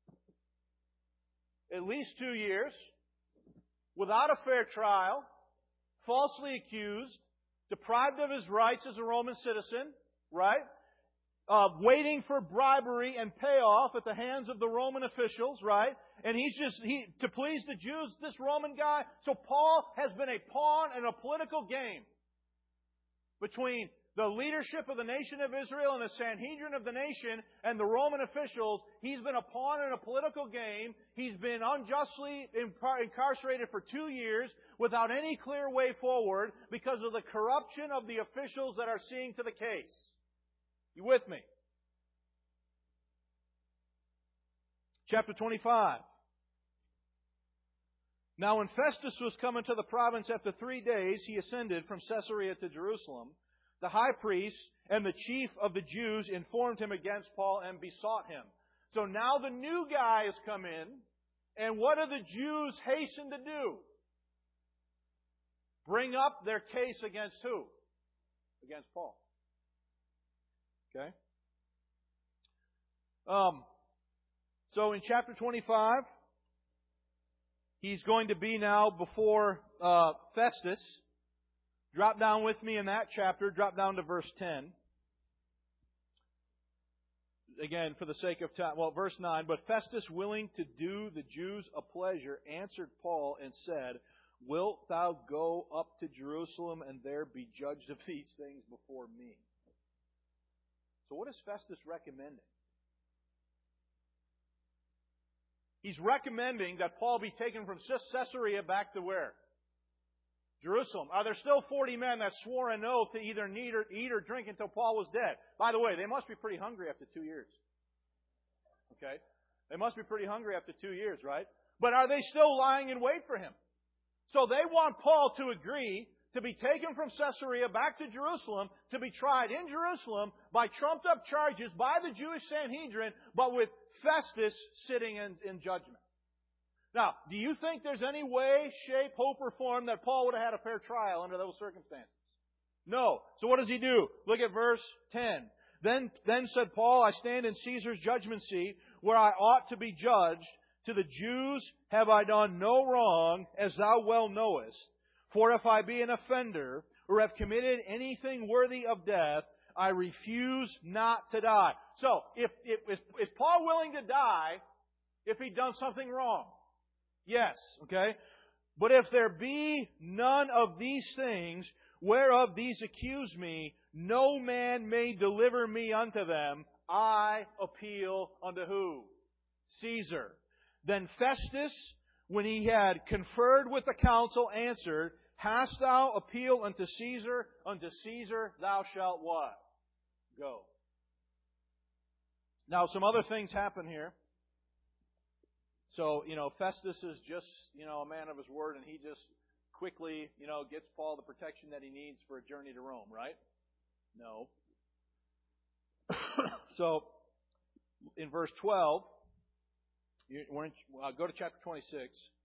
At least 2 years, without a fair trial, falsely accused, deprived of his rights as a Roman citizen, right? Waiting for bribery and payoff at the hands of the Roman officials, right? And to please the Jews, this Roman guy. So Paul has been a pawn in a political game between the leadership of the nation of Israel and the Sanhedrin of the nation and the Roman officials. He's been a pawn in a political game. He's been unjustly incarcerated for 2 years without any clear way forward because of the corruption of the officials that are seeing to the case. You with me? Chapter 25. Now when Festus was come into the province after 3 days, he ascended from Caesarea to Jerusalem. The high priest and the chief of the Jews informed him against Paul and besought him. So now the new guy has come in, and what do the Jews hasten to do? Bring up their case against who? Against Paul. Okay? So in chapter 25, he's going to be now before Festus. Drop down with me in that chapter. Drop down to verse 10. Again, for the sake of time. Well, verse 9. But Festus, willing to do the Jews a pleasure, answered Paul and said, Wilt thou go up to Jerusalem and there be judged of these things before me? So what is Festus recommending? He's recommending that Paul be taken from Caesarea back to where? Jerusalem. Are there still 40 men that swore an oath to either eat or drink until Paul was dead? By the way, they must be pretty hungry after 2 years. Okay? They must be pretty hungry after 2 years, right? But are they still lying in wait for him? So they want Paul to agree to be taken from Caesarea back to Jerusalem, to be tried in Jerusalem by trumped-up charges by the Jewish Sanhedrin, but with Festus sitting in judgment. Now, do you think there's any way, shape, hope, or form that Paul would have had a fair trial under those circumstances? No. So what does he do? Look at verse 10. Then said Paul, I stand in Caesar's judgment seat, where I ought to be judged. To the Jews have I done no wrong, as thou well knowest. For if I be an offender, or have committed anything worthy of death, I refuse not to die. So, is Paul willing to die if he'd done something wrong? Yes, okay? But if there be none of these things, whereof these accuse me, no man may deliver me unto them. I appeal unto who? Caesar. Then Festus, when he had conferred with the council, answered, Hast thou appealed unto Caesar? Unto Caesar thou shalt what? Go. Now, some other things happen here. So, Festus is just, a man of his word, and he just quickly, gets Paul the protection that he needs for a journey to Rome, right? No. So, in verse 12, go to chapter 26.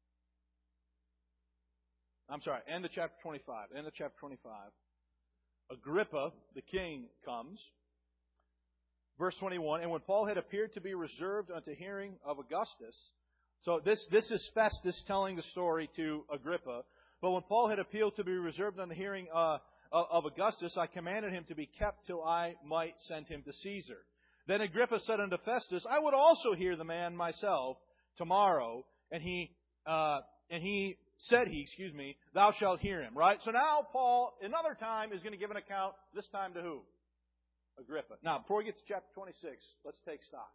I'm sorry, end of chapter 25. End of chapter 25. Agrippa, the king, comes. Verse 21, and when Paul had appeared to be reserved unto hearing of Augustus, so this is Festus telling the story to Agrippa, but when Paul had appealed to be reserved unto hearing of Augustus, I commanded him to be kept till I might send him to Caesar. Then Agrippa said unto Festus, I would also hear the man myself tomorrow, and he said, thou shalt hear him. Right? So now Paul, another time, is going to give an account, this time to who? Agrippa. Now, before we get to chapter 26, let's take stock.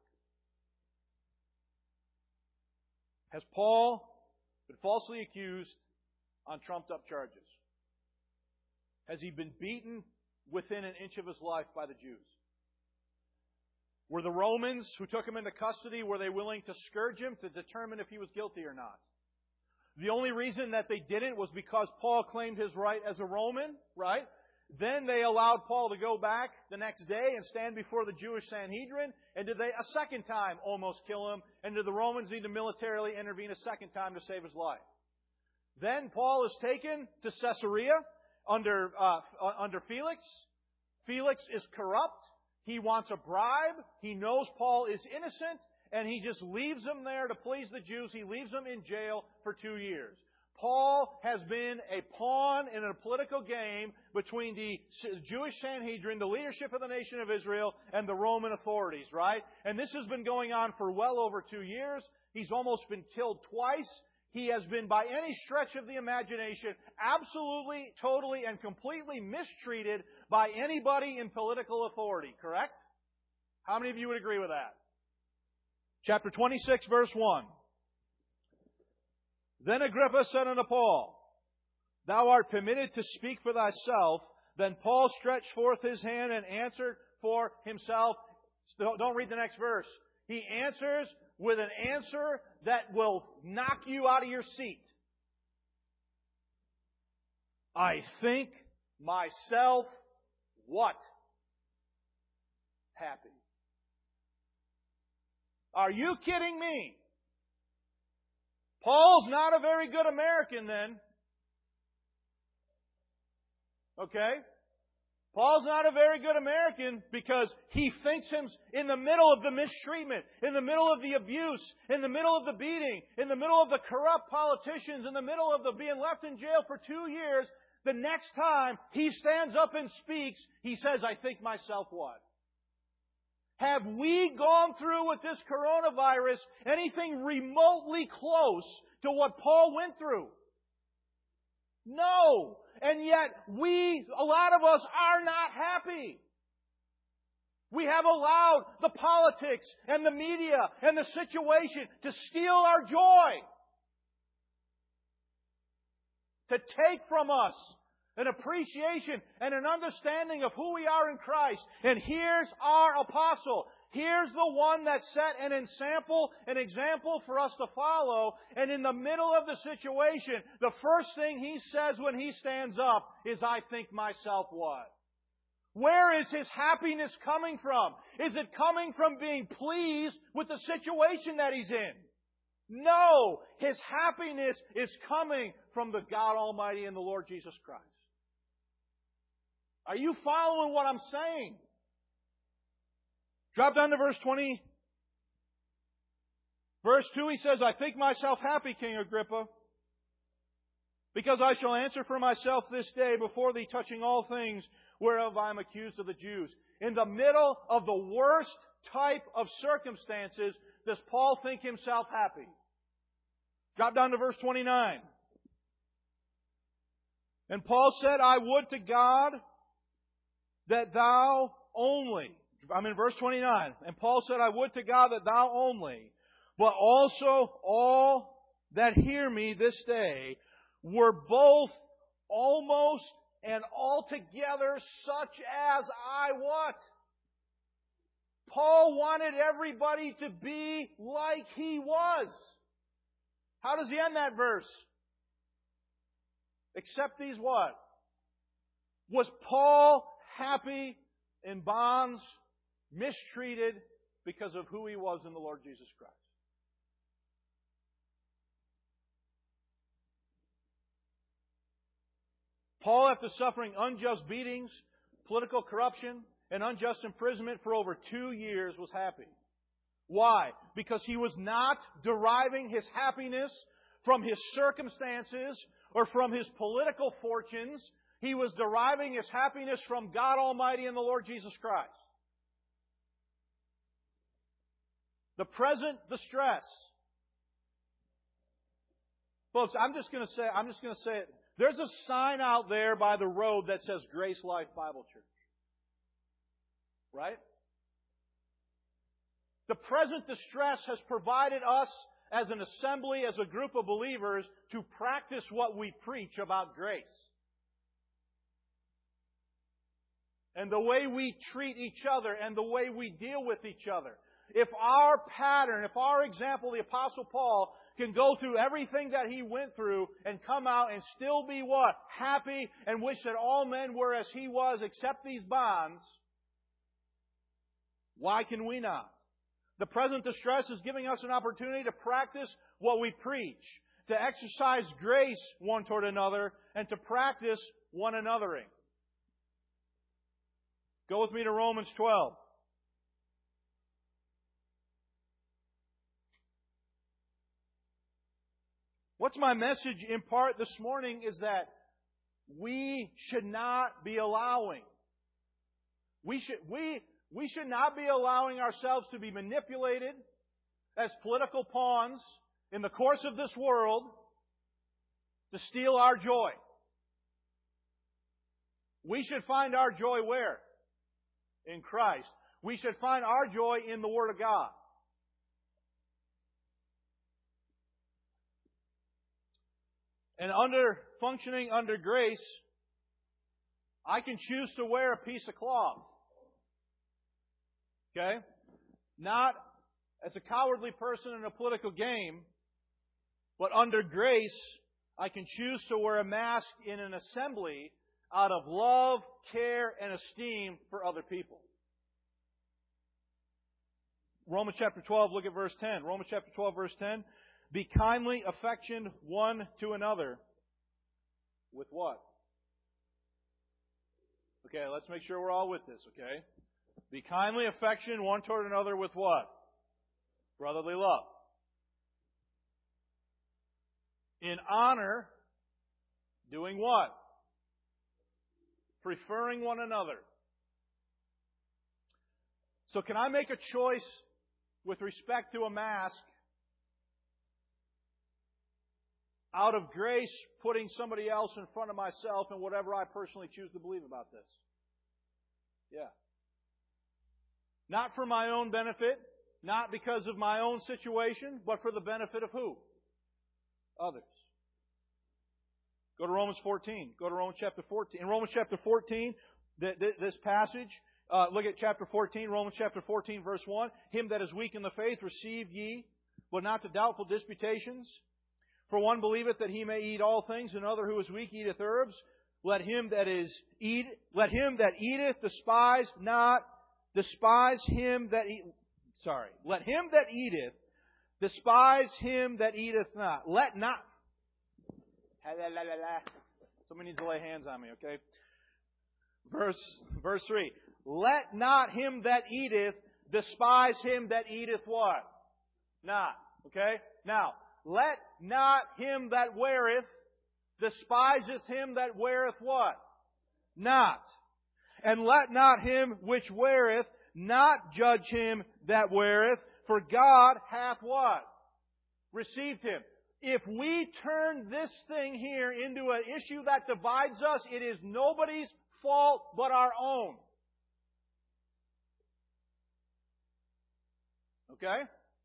Has Paul been falsely accused on trumped-up charges? Has he been beaten within an inch of his life by the Jews? Were the Romans who took him into custody, were they willing to scourge him to determine if he was guilty or not? The only reason that they didn't was because Paul claimed his right as a Roman, right? Then they allowed Paul to go back the next day and stand before the Jewish Sanhedrin. And did they a second time almost kill him? And did the Romans need to militarily intervene a second time to save his life? Then Paul is taken to Caesarea under Felix. Felix is corrupt. He wants a bribe. He knows Paul is innocent. And he just leaves him there to please the Jews. He leaves him in jail for 2 years. Paul has been a pawn in a political game between the Jewish Sanhedrin, the leadership of the nation of Israel, and the Roman authorities, right? And this has been going on for well over 2 years. He's almost been killed twice. He has been, by any stretch of the imagination, absolutely, totally, and completely mistreated by anybody in political authority, correct? How many of you would agree with that? Chapter 26, verse 1. Then Agrippa said unto Paul, Thou art permitted to speak for thyself. Then Paul stretched forth his hand and answered for himself. Don't read the next verse. He answers with an answer that will knock you out of your seat. I think myself what? Happy. Are you kidding me? Paul's not a very good American then. Okay? Paul's not a very good American because he thinks him in the middle of the mistreatment, in the middle of the abuse, in the middle of the beating, in the middle of the corrupt politicians, in the middle of the being left in jail for 2 years. The next time he stands up and speaks, he says, I think myself what? Have we gone through with this coronavirus anything remotely close to what Paul went through? No. And yet a lot of us are not happy. We have allowed the politics and the media and the situation to steal our joy. To take from us an appreciation and an understanding of who we are in Christ. And here's our apostle. Here's the one that set an example for us to follow. And in the middle of the situation, the first thing he says when he stands up is, I think myself what? Where is his happiness coming from? Is it coming from being pleased with the situation that he's in? No! His happiness is coming from the God Almighty and the Lord Jesus Christ. Are you following what I'm saying? Drop down to verse 20. Verse 2, he says, I think myself happy, King Agrippa, because I shall answer for myself this day before thee touching all things whereof I am accused of the Jews. In the middle of the worst type of circumstances, does Paul think himself happy? Drop down to verse 29. And Paul said, I would to God that thou only, I'm in verse 29, and Paul said, I would to God that thou only, but also all that hear me this day, were both almost and altogether such as I what? Paul wanted everybody to be like he was. How does he end that verse? Except these what? Was Paul happy in bonds, mistreated because of who he was in the Lord Jesus Christ? Paul, after suffering unjust beatings, political corruption, and unjust imprisonment for over 2 years, was happy. Why? Because he was not deriving his happiness from his circumstances or from his political fortunes. He was deriving his happiness from God Almighty and the Lord Jesus Christ. The present distress. Folks, I'm just going to say it. There's a sign out there by the road that says Grace Life Bible Church. Right? The present distress has provided us as an assembly, as a group of believers, to practice what we preach about grace. And the way we treat each other and the way we deal with each other. If our pattern, if our example, the Apostle Paul, can go through everything that he went through and come out and still be what? Happy and wish that all men were as he was except these bonds. Why can we not? The present distress is giving us an opportunity to practice what we preach, to exercise grace one toward another, and to practice one anothering. Go with me to Romans 12. What's my message in part this morning is that we should not be allowing. We should not be allowing ourselves to be manipulated as political pawns in the course of this world to steal our joy. We should find our joy where? In Christ. We should find our joy in the Word of God. And functioning under grace, I can choose to wear a piece of cloth. Okay? Not as a cowardly person in a political game, but under grace, I can choose to wear a mask in an assembly out of love, care, and esteem for other people. Romans chapter 12, look at verse 10. Romans chapter 12, verse 10. Be kindly affectioned one to another. With what? Okay, let's make sure we're all with this, okay? Be kindly affectioned one toward another with what? Brotherly love. In honor, doing what? Preferring one another. So can I make a choice with respect to a mask out of grace, putting somebody else in front of myself and whatever I personally choose to believe about this? Yeah. Not for my own benefit, not because of my own situation, but for the benefit of who? Others. Go to Romans 14. Go to Romans chapter 14. In Romans chapter 14, this passage, look at chapter 14, Romans chapter 14, verse 1. Him that is weak in the faith receive ye, but not to doubtful disputations. For one believeth that he may eat all things, and another who is weak eateth herbs. Let him that eateth despise him that eateth despise him that eateth not. Let not. Somebody needs to lay hands on me, okay? Verse 3. Let not him that eateth despise him that eateth what? Not. Okay? Now, let not him that weareth despiseth him that weareth what? Not. And let not him which weareth not judge him that weareth, for God hath what? Received him. If we turn this thing here into an issue that divides us, it is nobody's fault but our own. Okay?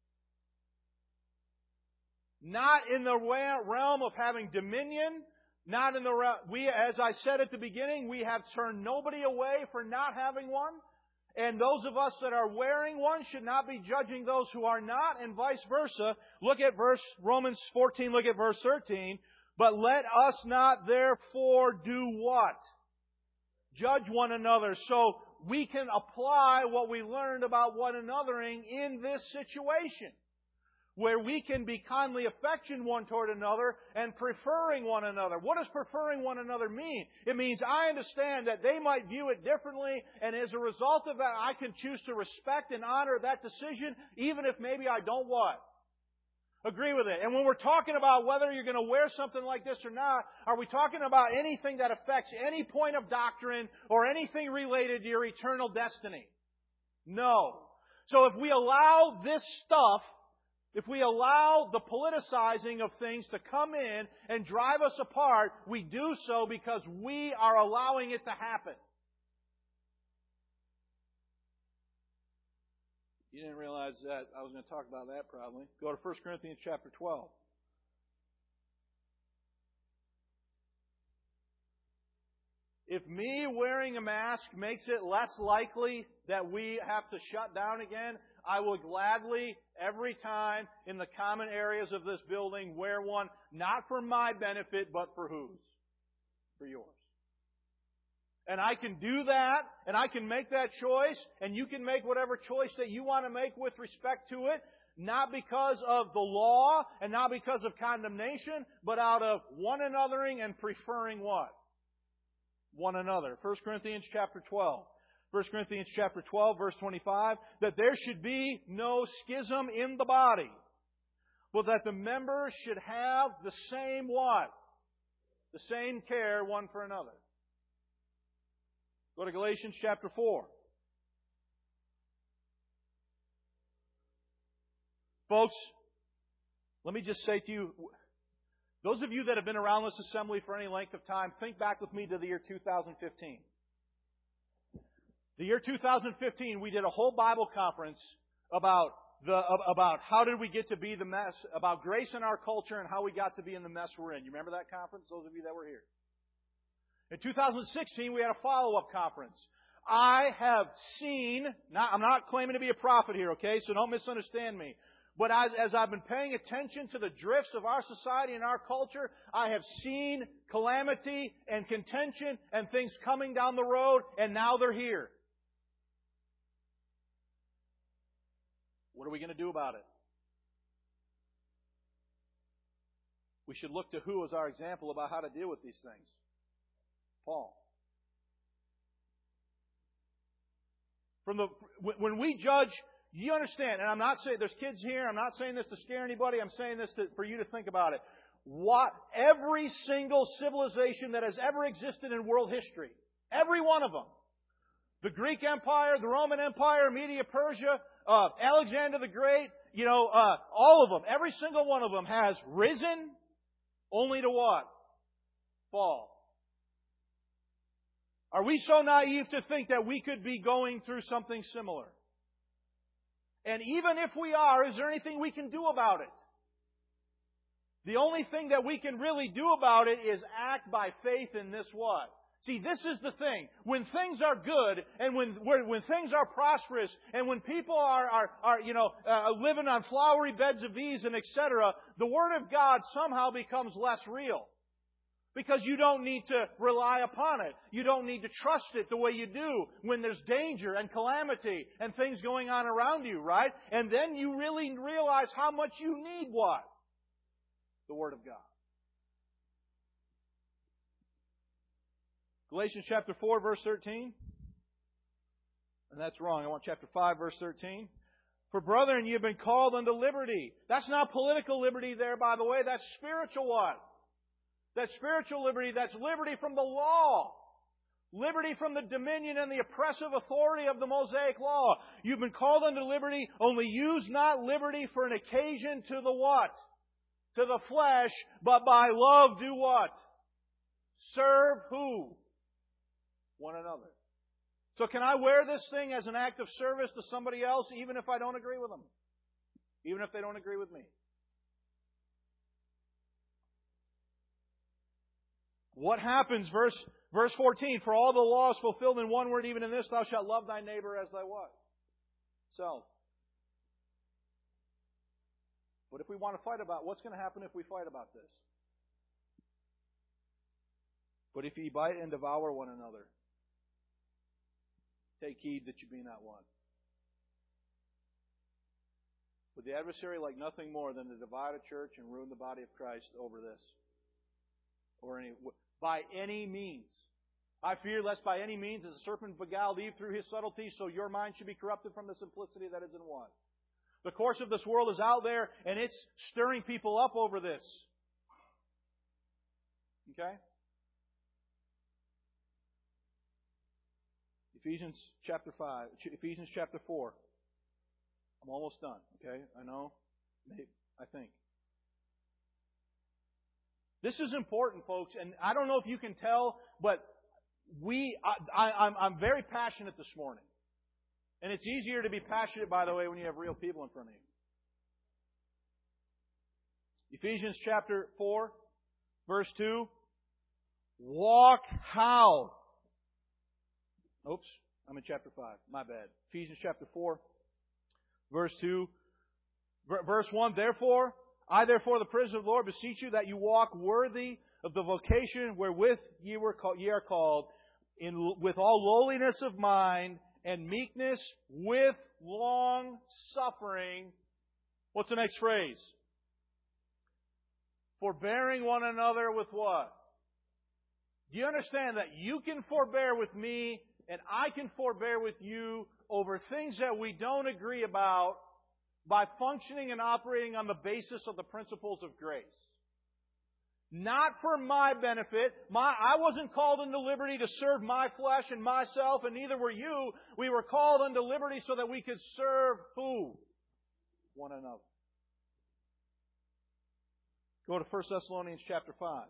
Not in the realm of having dominion. Not in the realm. As I said at the beginning, we have turned nobody away for not having one. And those of us that are wearing one should not be judging those who are not, and vice versa. Look at Romans 14, look at verse 13. But let us not therefore do what? Judge one another. So we can apply what we learned about one anothering in this situation, where we can be kindly affectioned one toward another and preferring one another. What does preferring one another mean? It means I understand that they might view it differently, and as a result of that, I can choose to respect and honor that decision, even if maybe I don't what? Agree with it. And when we're talking about whether you're going to wear something like this or not, are we talking about anything that affects any point of doctrine or anything related to your eternal destiny? No. So if we allow this stuff, if we allow the politicizing of things to come in and drive us apart, we do so because we are allowing it to happen. You didn't realize that I was going to talk about that probably. Go to 1 Corinthians chapter 12. If me wearing a mask makes it less likely that we have to shut down again, I will gladly, every time in the common areas of this building, wear one, not for my benefit, but for whose? For yours. And I can do that, and I can make that choice, and you can make whatever choice that you want to make with respect to it, not because of the law, and not because of condemnation, but out of one anothering and preferring what? One another. 1 Corinthians chapter 12. 1 Corinthians chapter 12, verse 25, that there should be no schism in the body, but that the members should have the same what? The same care one for another. Go to Galatians chapter 4. Folks, let me just say to you, those of you that have been around this assembly for any length of time, think back with me to the year 2015. The year 2015, we did a whole Bible conference about how did we get to be the mess, about grace in our culture and how we got to be in the mess we're in. You remember that conference, those of you that were here? In 2016, we had a follow-up conference. I have seen, I'm not claiming to be a prophet here, okay, so don't misunderstand me. But as I've been paying attention to the drifts of our society and our culture, I have seen calamity and contention and things coming down the road, and now they're here. What are we going to do about it? We should look to who as our example about how to deal with these things. Paul. When we judge, you understand, and I'm not saying, there's kids here, I'm not saying this to scare anybody, I'm saying this for you to think about it. Every single civilization that has ever existed in world history, every one of them, the Greek Empire, the Roman Empire, Media, Persia, Alexander the Great, all of them, every single one of them has risen only to what? Fall. Are we so naive to think that we could be going through something similar? And even if we are, is there anything we can do about it? The only thing that we can really do about it is act by faith in this what? See, this is the thing. When things are good, and when things are prosperous, and when people are living on flowery beds of ease and etc., the Word of God somehow becomes less real. Because you don't need to rely upon it. You don't need to trust it the way you do when there's danger and calamity and things going on around you, right? And then you really realize how much you need what? The Word of God. Galatians chapter 4, verse 13. And that's wrong. I want chapter 5, verse 13. For brethren, you have been called unto liberty. That's not political liberty there, by the way. That's spiritual what? That's spiritual liberty. That's liberty from the law. Liberty from the dominion and the oppressive authority of the Mosaic law. You've been called unto liberty. Only use not liberty for an occasion to the what? To the flesh, but by love do what? Serve who? One another. So can I wear this thing as an act of service to somebody else even if I don't agree with them? Even if they don't agree with me? What happens, verse 14, for all the law is fulfilled in one word, even in this, thou shalt love thy neighbor as thy what? Self. But if we want to fight about, what's going to happen if we fight about this? But if ye bite and devour one another, take heed that you be not one. Would the adversary like nothing more than to divide a church and ruin the body of Christ over this? Or by any means. I fear lest by any means, as the serpent beguiled Eve through his subtlety, so your mind should be corrupted from the simplicity that is in one. The course of this world is out there, and it's stirring people up over this. Okay? Ephesians chapter 4. I'm almost done. Okay? I know. I think. This is important, folks, and I don't know if you can tell, but I'm very passionate this morning. And it's easier to be passionate, by the way, when you have real people in front of you. Ephesians chapter 4, verse 2. Walk how? Oops, I'm in chapter 5. My bad. Ephesians chapter 4, verse 2. Verse 1, therefore, I therefore, the prisoner of the Lord, beseech you that you walk worthy of the vocation wherewith ye are called, with all lowliness of mind and meekness, with long suffering. What's the next phrase? Forbearing one another with what? Do you understand that you can forbear with me and I can forbear with you over things that we don't agree about by functioning and operating on the basis of the principles of grace? Not for my benefit. I wasn't called into liberty to serve my flesh and myself, and neither were you. We were called into liberty so that we could serve who? One another. Go to 1 Thessalonians chapter 5.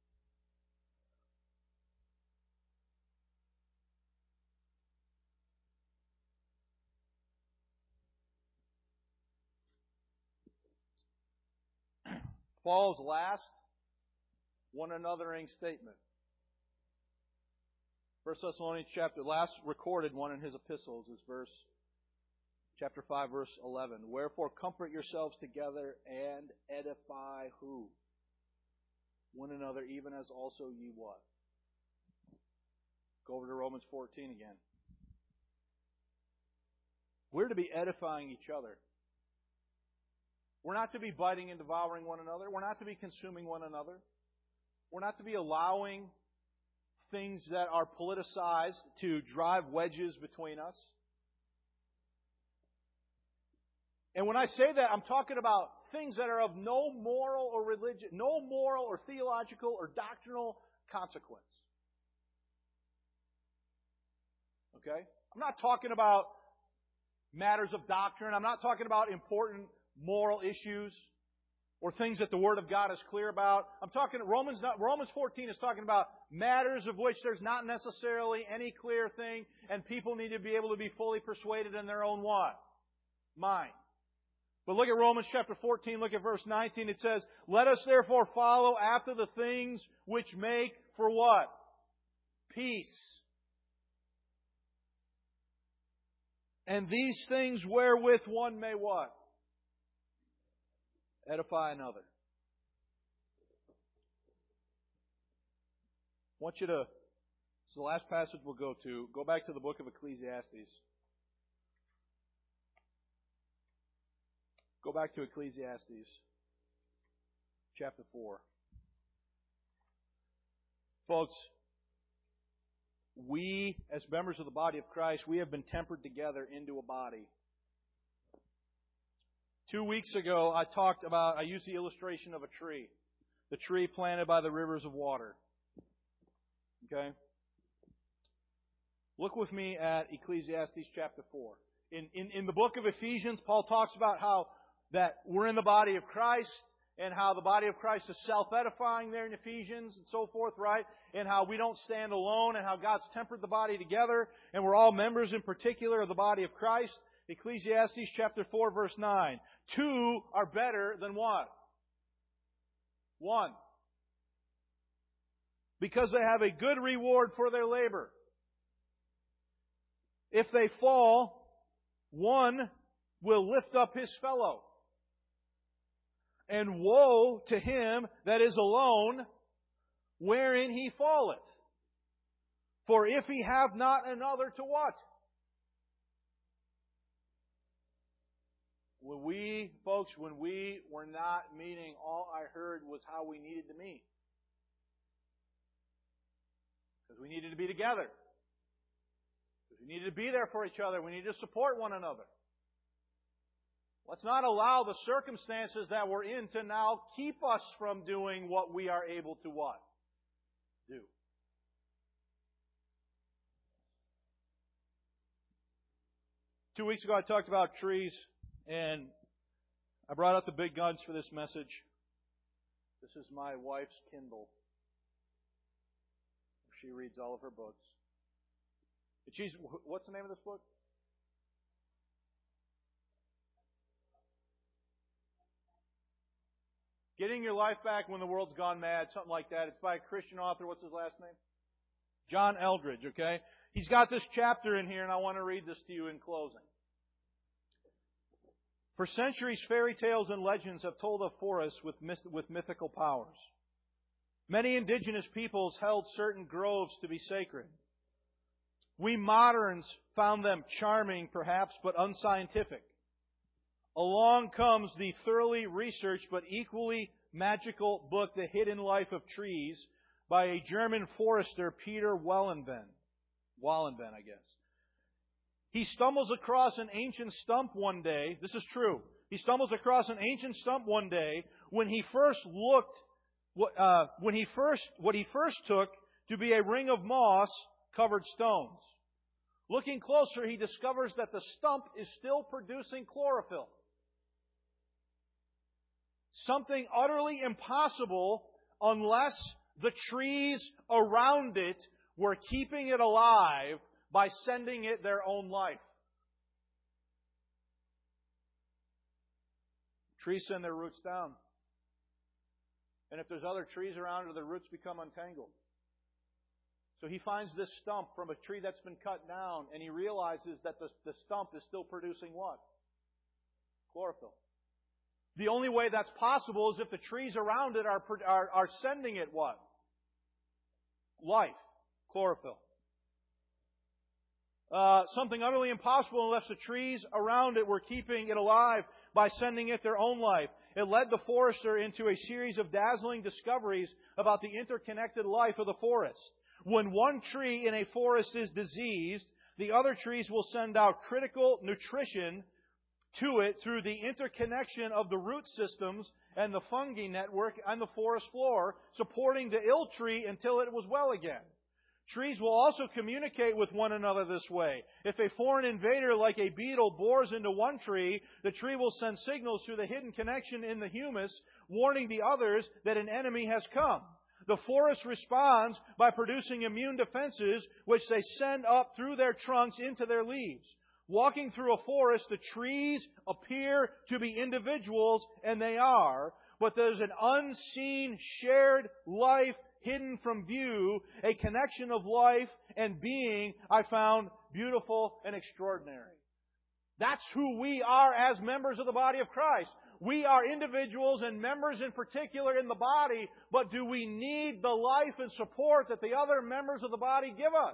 Paul's last one anothering statement. 1 Thessalonians chapter, last recorded one in his epistles is chapter 5, verse 11. Wherefore comfort yourselves together and edify who? One another, even as also ye what? Go over to Romans 14 again. We're to be edifying each other. We're not to be biting and devouring one another. We're not to be consuming one another. We're not to be allowing things that are politicized to drive wedges between us. And when I say that, I'm talking about things that are of no moral or theological or doctrinal consequence. Okay? I'm not talking about matters of doctrine. I'm not talking about important moral issues or things that the Word of God is clear about. I'm talking Romans 14 is talking about matters of which there's not necessarily any clear thing, and people need to be able to be fully persuaded in their own what? Mind. But look at Romans chapter 14, look at verse 19. It says, "Let us therefore follow after the things which make for what? Peace. And these things wherewith one may what? Edify another." I want you to, this is the last passage we'll go to. Go back to the book of Ecclesiastes. Go back to Ecclesiastes chapter 4. Folks, we, as members of the body of Christ, we have been tempered together into a body. 2 weeks ago, I used the illustration of a tree. The tree planted by the rivers of water. Okay? Look with me at Ecclesiastes chapter 4. In the book of Ephesians, Paul talks about how that we're in the body of Christ, and how the body of Christ is self-edifying there in Ephesians and so forth, right? And how we don't stand alone, and how God's tempered the body together, and we're all members in particular of the body of Christ. Ecclesiastes chapter 4 verse 9. 2 are better than what? 1. Because they have a good reward for their labor. If they fall, one will lift up his fellow. And woe to him that is alone, wherein he falleth. For if he have not another to what? When we were not meeting, all I heard was how we needed to meet. Because we needed to be together. Because we needed to be there for each other. We needed to support one another. Let's not allow the circumstances that we're in to now keep us from doing what we are able to what? Do. 2 weeks ago I talked about trees, and I brought out the big guns for this message. This is my wife's Kindle. She reads all of her books. What's the name of this book? Getting Your Life Back When the World's Gone Mad, something like that. It's by a Christian author. What's his last name? John Eldredge, okay? He's got this chapter in here, and I want to read this to you in closing. For centuries, fairy tales and legends have told of forests with mythical powers. Many indigenous peoples held certain groves to be sacred. We moderns found them charming, perhaps, but unscientific. Along comes the thoroughly researched but equally magical book, The Hidden Life of Trees, by a German forester, Peter Wallenben. Wallenben, I guess. He stumbles across an ancient stump one day. This is true. He stumbles across an ancient stump one day when he first looked, what he first took to be a ring of moss-covered stones. Looking closer, he discovers that the stump is still producing chlorophyll. Something utterly impossible unless the trees around it were keeping it alive by sending it their own life. Trees send their roots down. And if there's other trees around it, the roots become untangled. So he finds this stump from a tree that's been cut down, and he realizes that the stump is still producing what? Chlorophyll. The only way that's possible is if the trees around it are sending it what? Life. Chlorophyll. Something utterly impossible unless the trees around it were keeping it alive by sending it their own life. It led the forester into a series of dazzling discoveries about the interconnected life of the forest. When one tree in a forest is diseased, the other trees will send out critical nutrition to it through the interconnection of the root systems and the fungi network on the forest floor, supporting the ill tree until it was well again. Trees will also communicate with one another this way. If a foreign invader like a beetle bores into one tree, the tree will send signals through the hidden connection in the humus, warning the others that an enemy has come. The forest responds by producing immune defenses, which they send up through their trunks into their leaves. Walking through a forest, the trees appear to be individuals, and they are, but there's an unseen, shared life hidden from view, a connection of life and being I found beautiful and extraordinary. That's who we are as members of the body of Christ. We are individuals and members in particular in the body, but do we need the life and support that the other members of the body give us?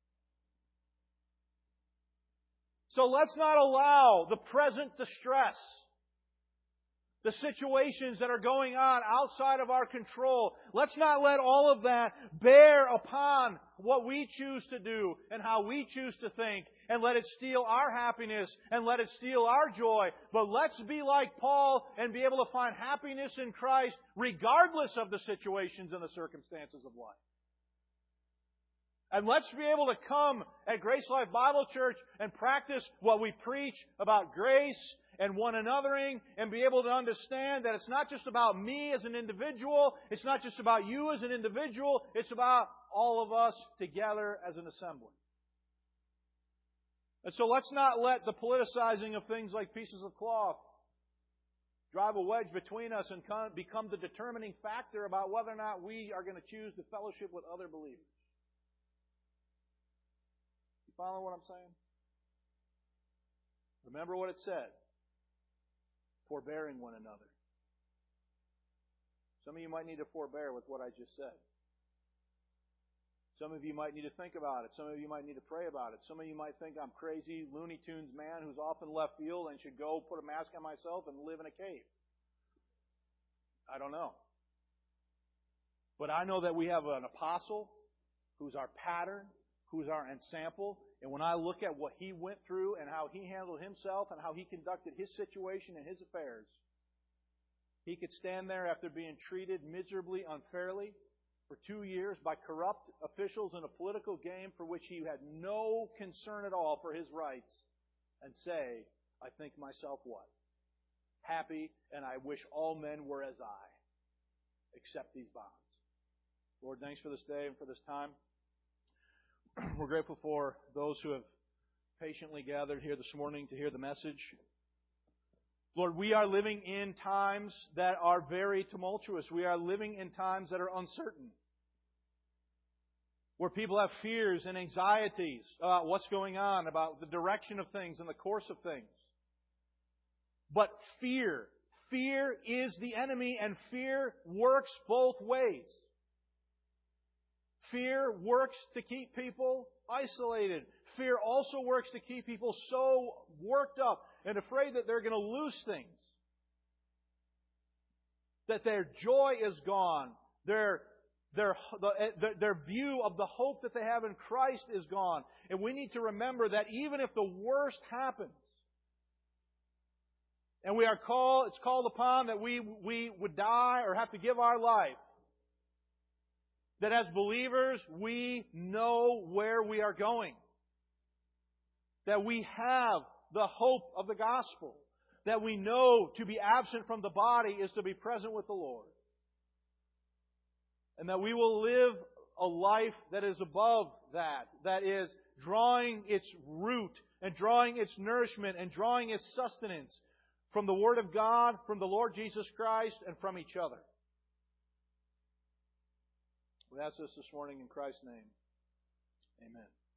So let's not allow the present distress, the situations that are going on outside of our control, let's not let all of that bear upon what we choose to do and how we choose to think, and let it steal our happiness and let it steal our joy. But let's be like Paul and be able to find happiness in Christ regardless of the situations and the circumstances of life. And let's be able to come at Grace Life Bible Church and practice what we preach about grace and one anothering, and be able to understand that it's not just about me as an individual, it's not just about you as an individual, it's about all of us together as an assembly. And so let's not let the politicizing of things like pieces of cloth drive a wedge between us and become the determining factor about whether or not we are going to choose to fellowship with other believers. You follow what I'm saying? Remember what it said. Forbearing one another. Some of you might need to forbear with what I just said. Some of you might need to think about it. Some of you might need to pray about it. Some of you might think I'm crazy, Looney Tunes man who's off in left field and should go put a mask on myself and live in a cave. I don't know. But I know that we have an apostle who's our pattern, who's our ensample. And when I look at what he went through and how he handled himself and how he conducted his situation and his affairs, he could stand there after being treated miserably, unfairly for 2 years by corrupt officials in a political game for which he had no concern at all for his rights, and say, I think myself what? Happy, and I wish all men were as I, except these bonds. Lord, thanks for this day and for this time. We're grateful for those who have patiently gathered here this morning to hear the message. Lord, we are living in times that are very tumultuous. We are living in times that are uncertain, where people have fears and anxieties about what's going on, about the direction of things and the course of things. But fear is the enemy, and fear works both ways. Fear works to keep people isolated. Fear also works to keep people so worked up and afraid that they're going to lose things, that their joy is gone, their view of the hope that they have in Christ is gone. And we need to remember that even if the worst happens, and it's called upon that we would die or have to give our life, that as believers, we know where we are going. That we have the hope of the gospel. That we know to be absent from the body is to be present with the Lord. And that we will live a life that is above that. That is drawing its root and drawing its nourishment and drawing its sustenance from the Word of God, from the Lord Jesus Christ, and from each other. We ask this morning in Christ's name. Amen.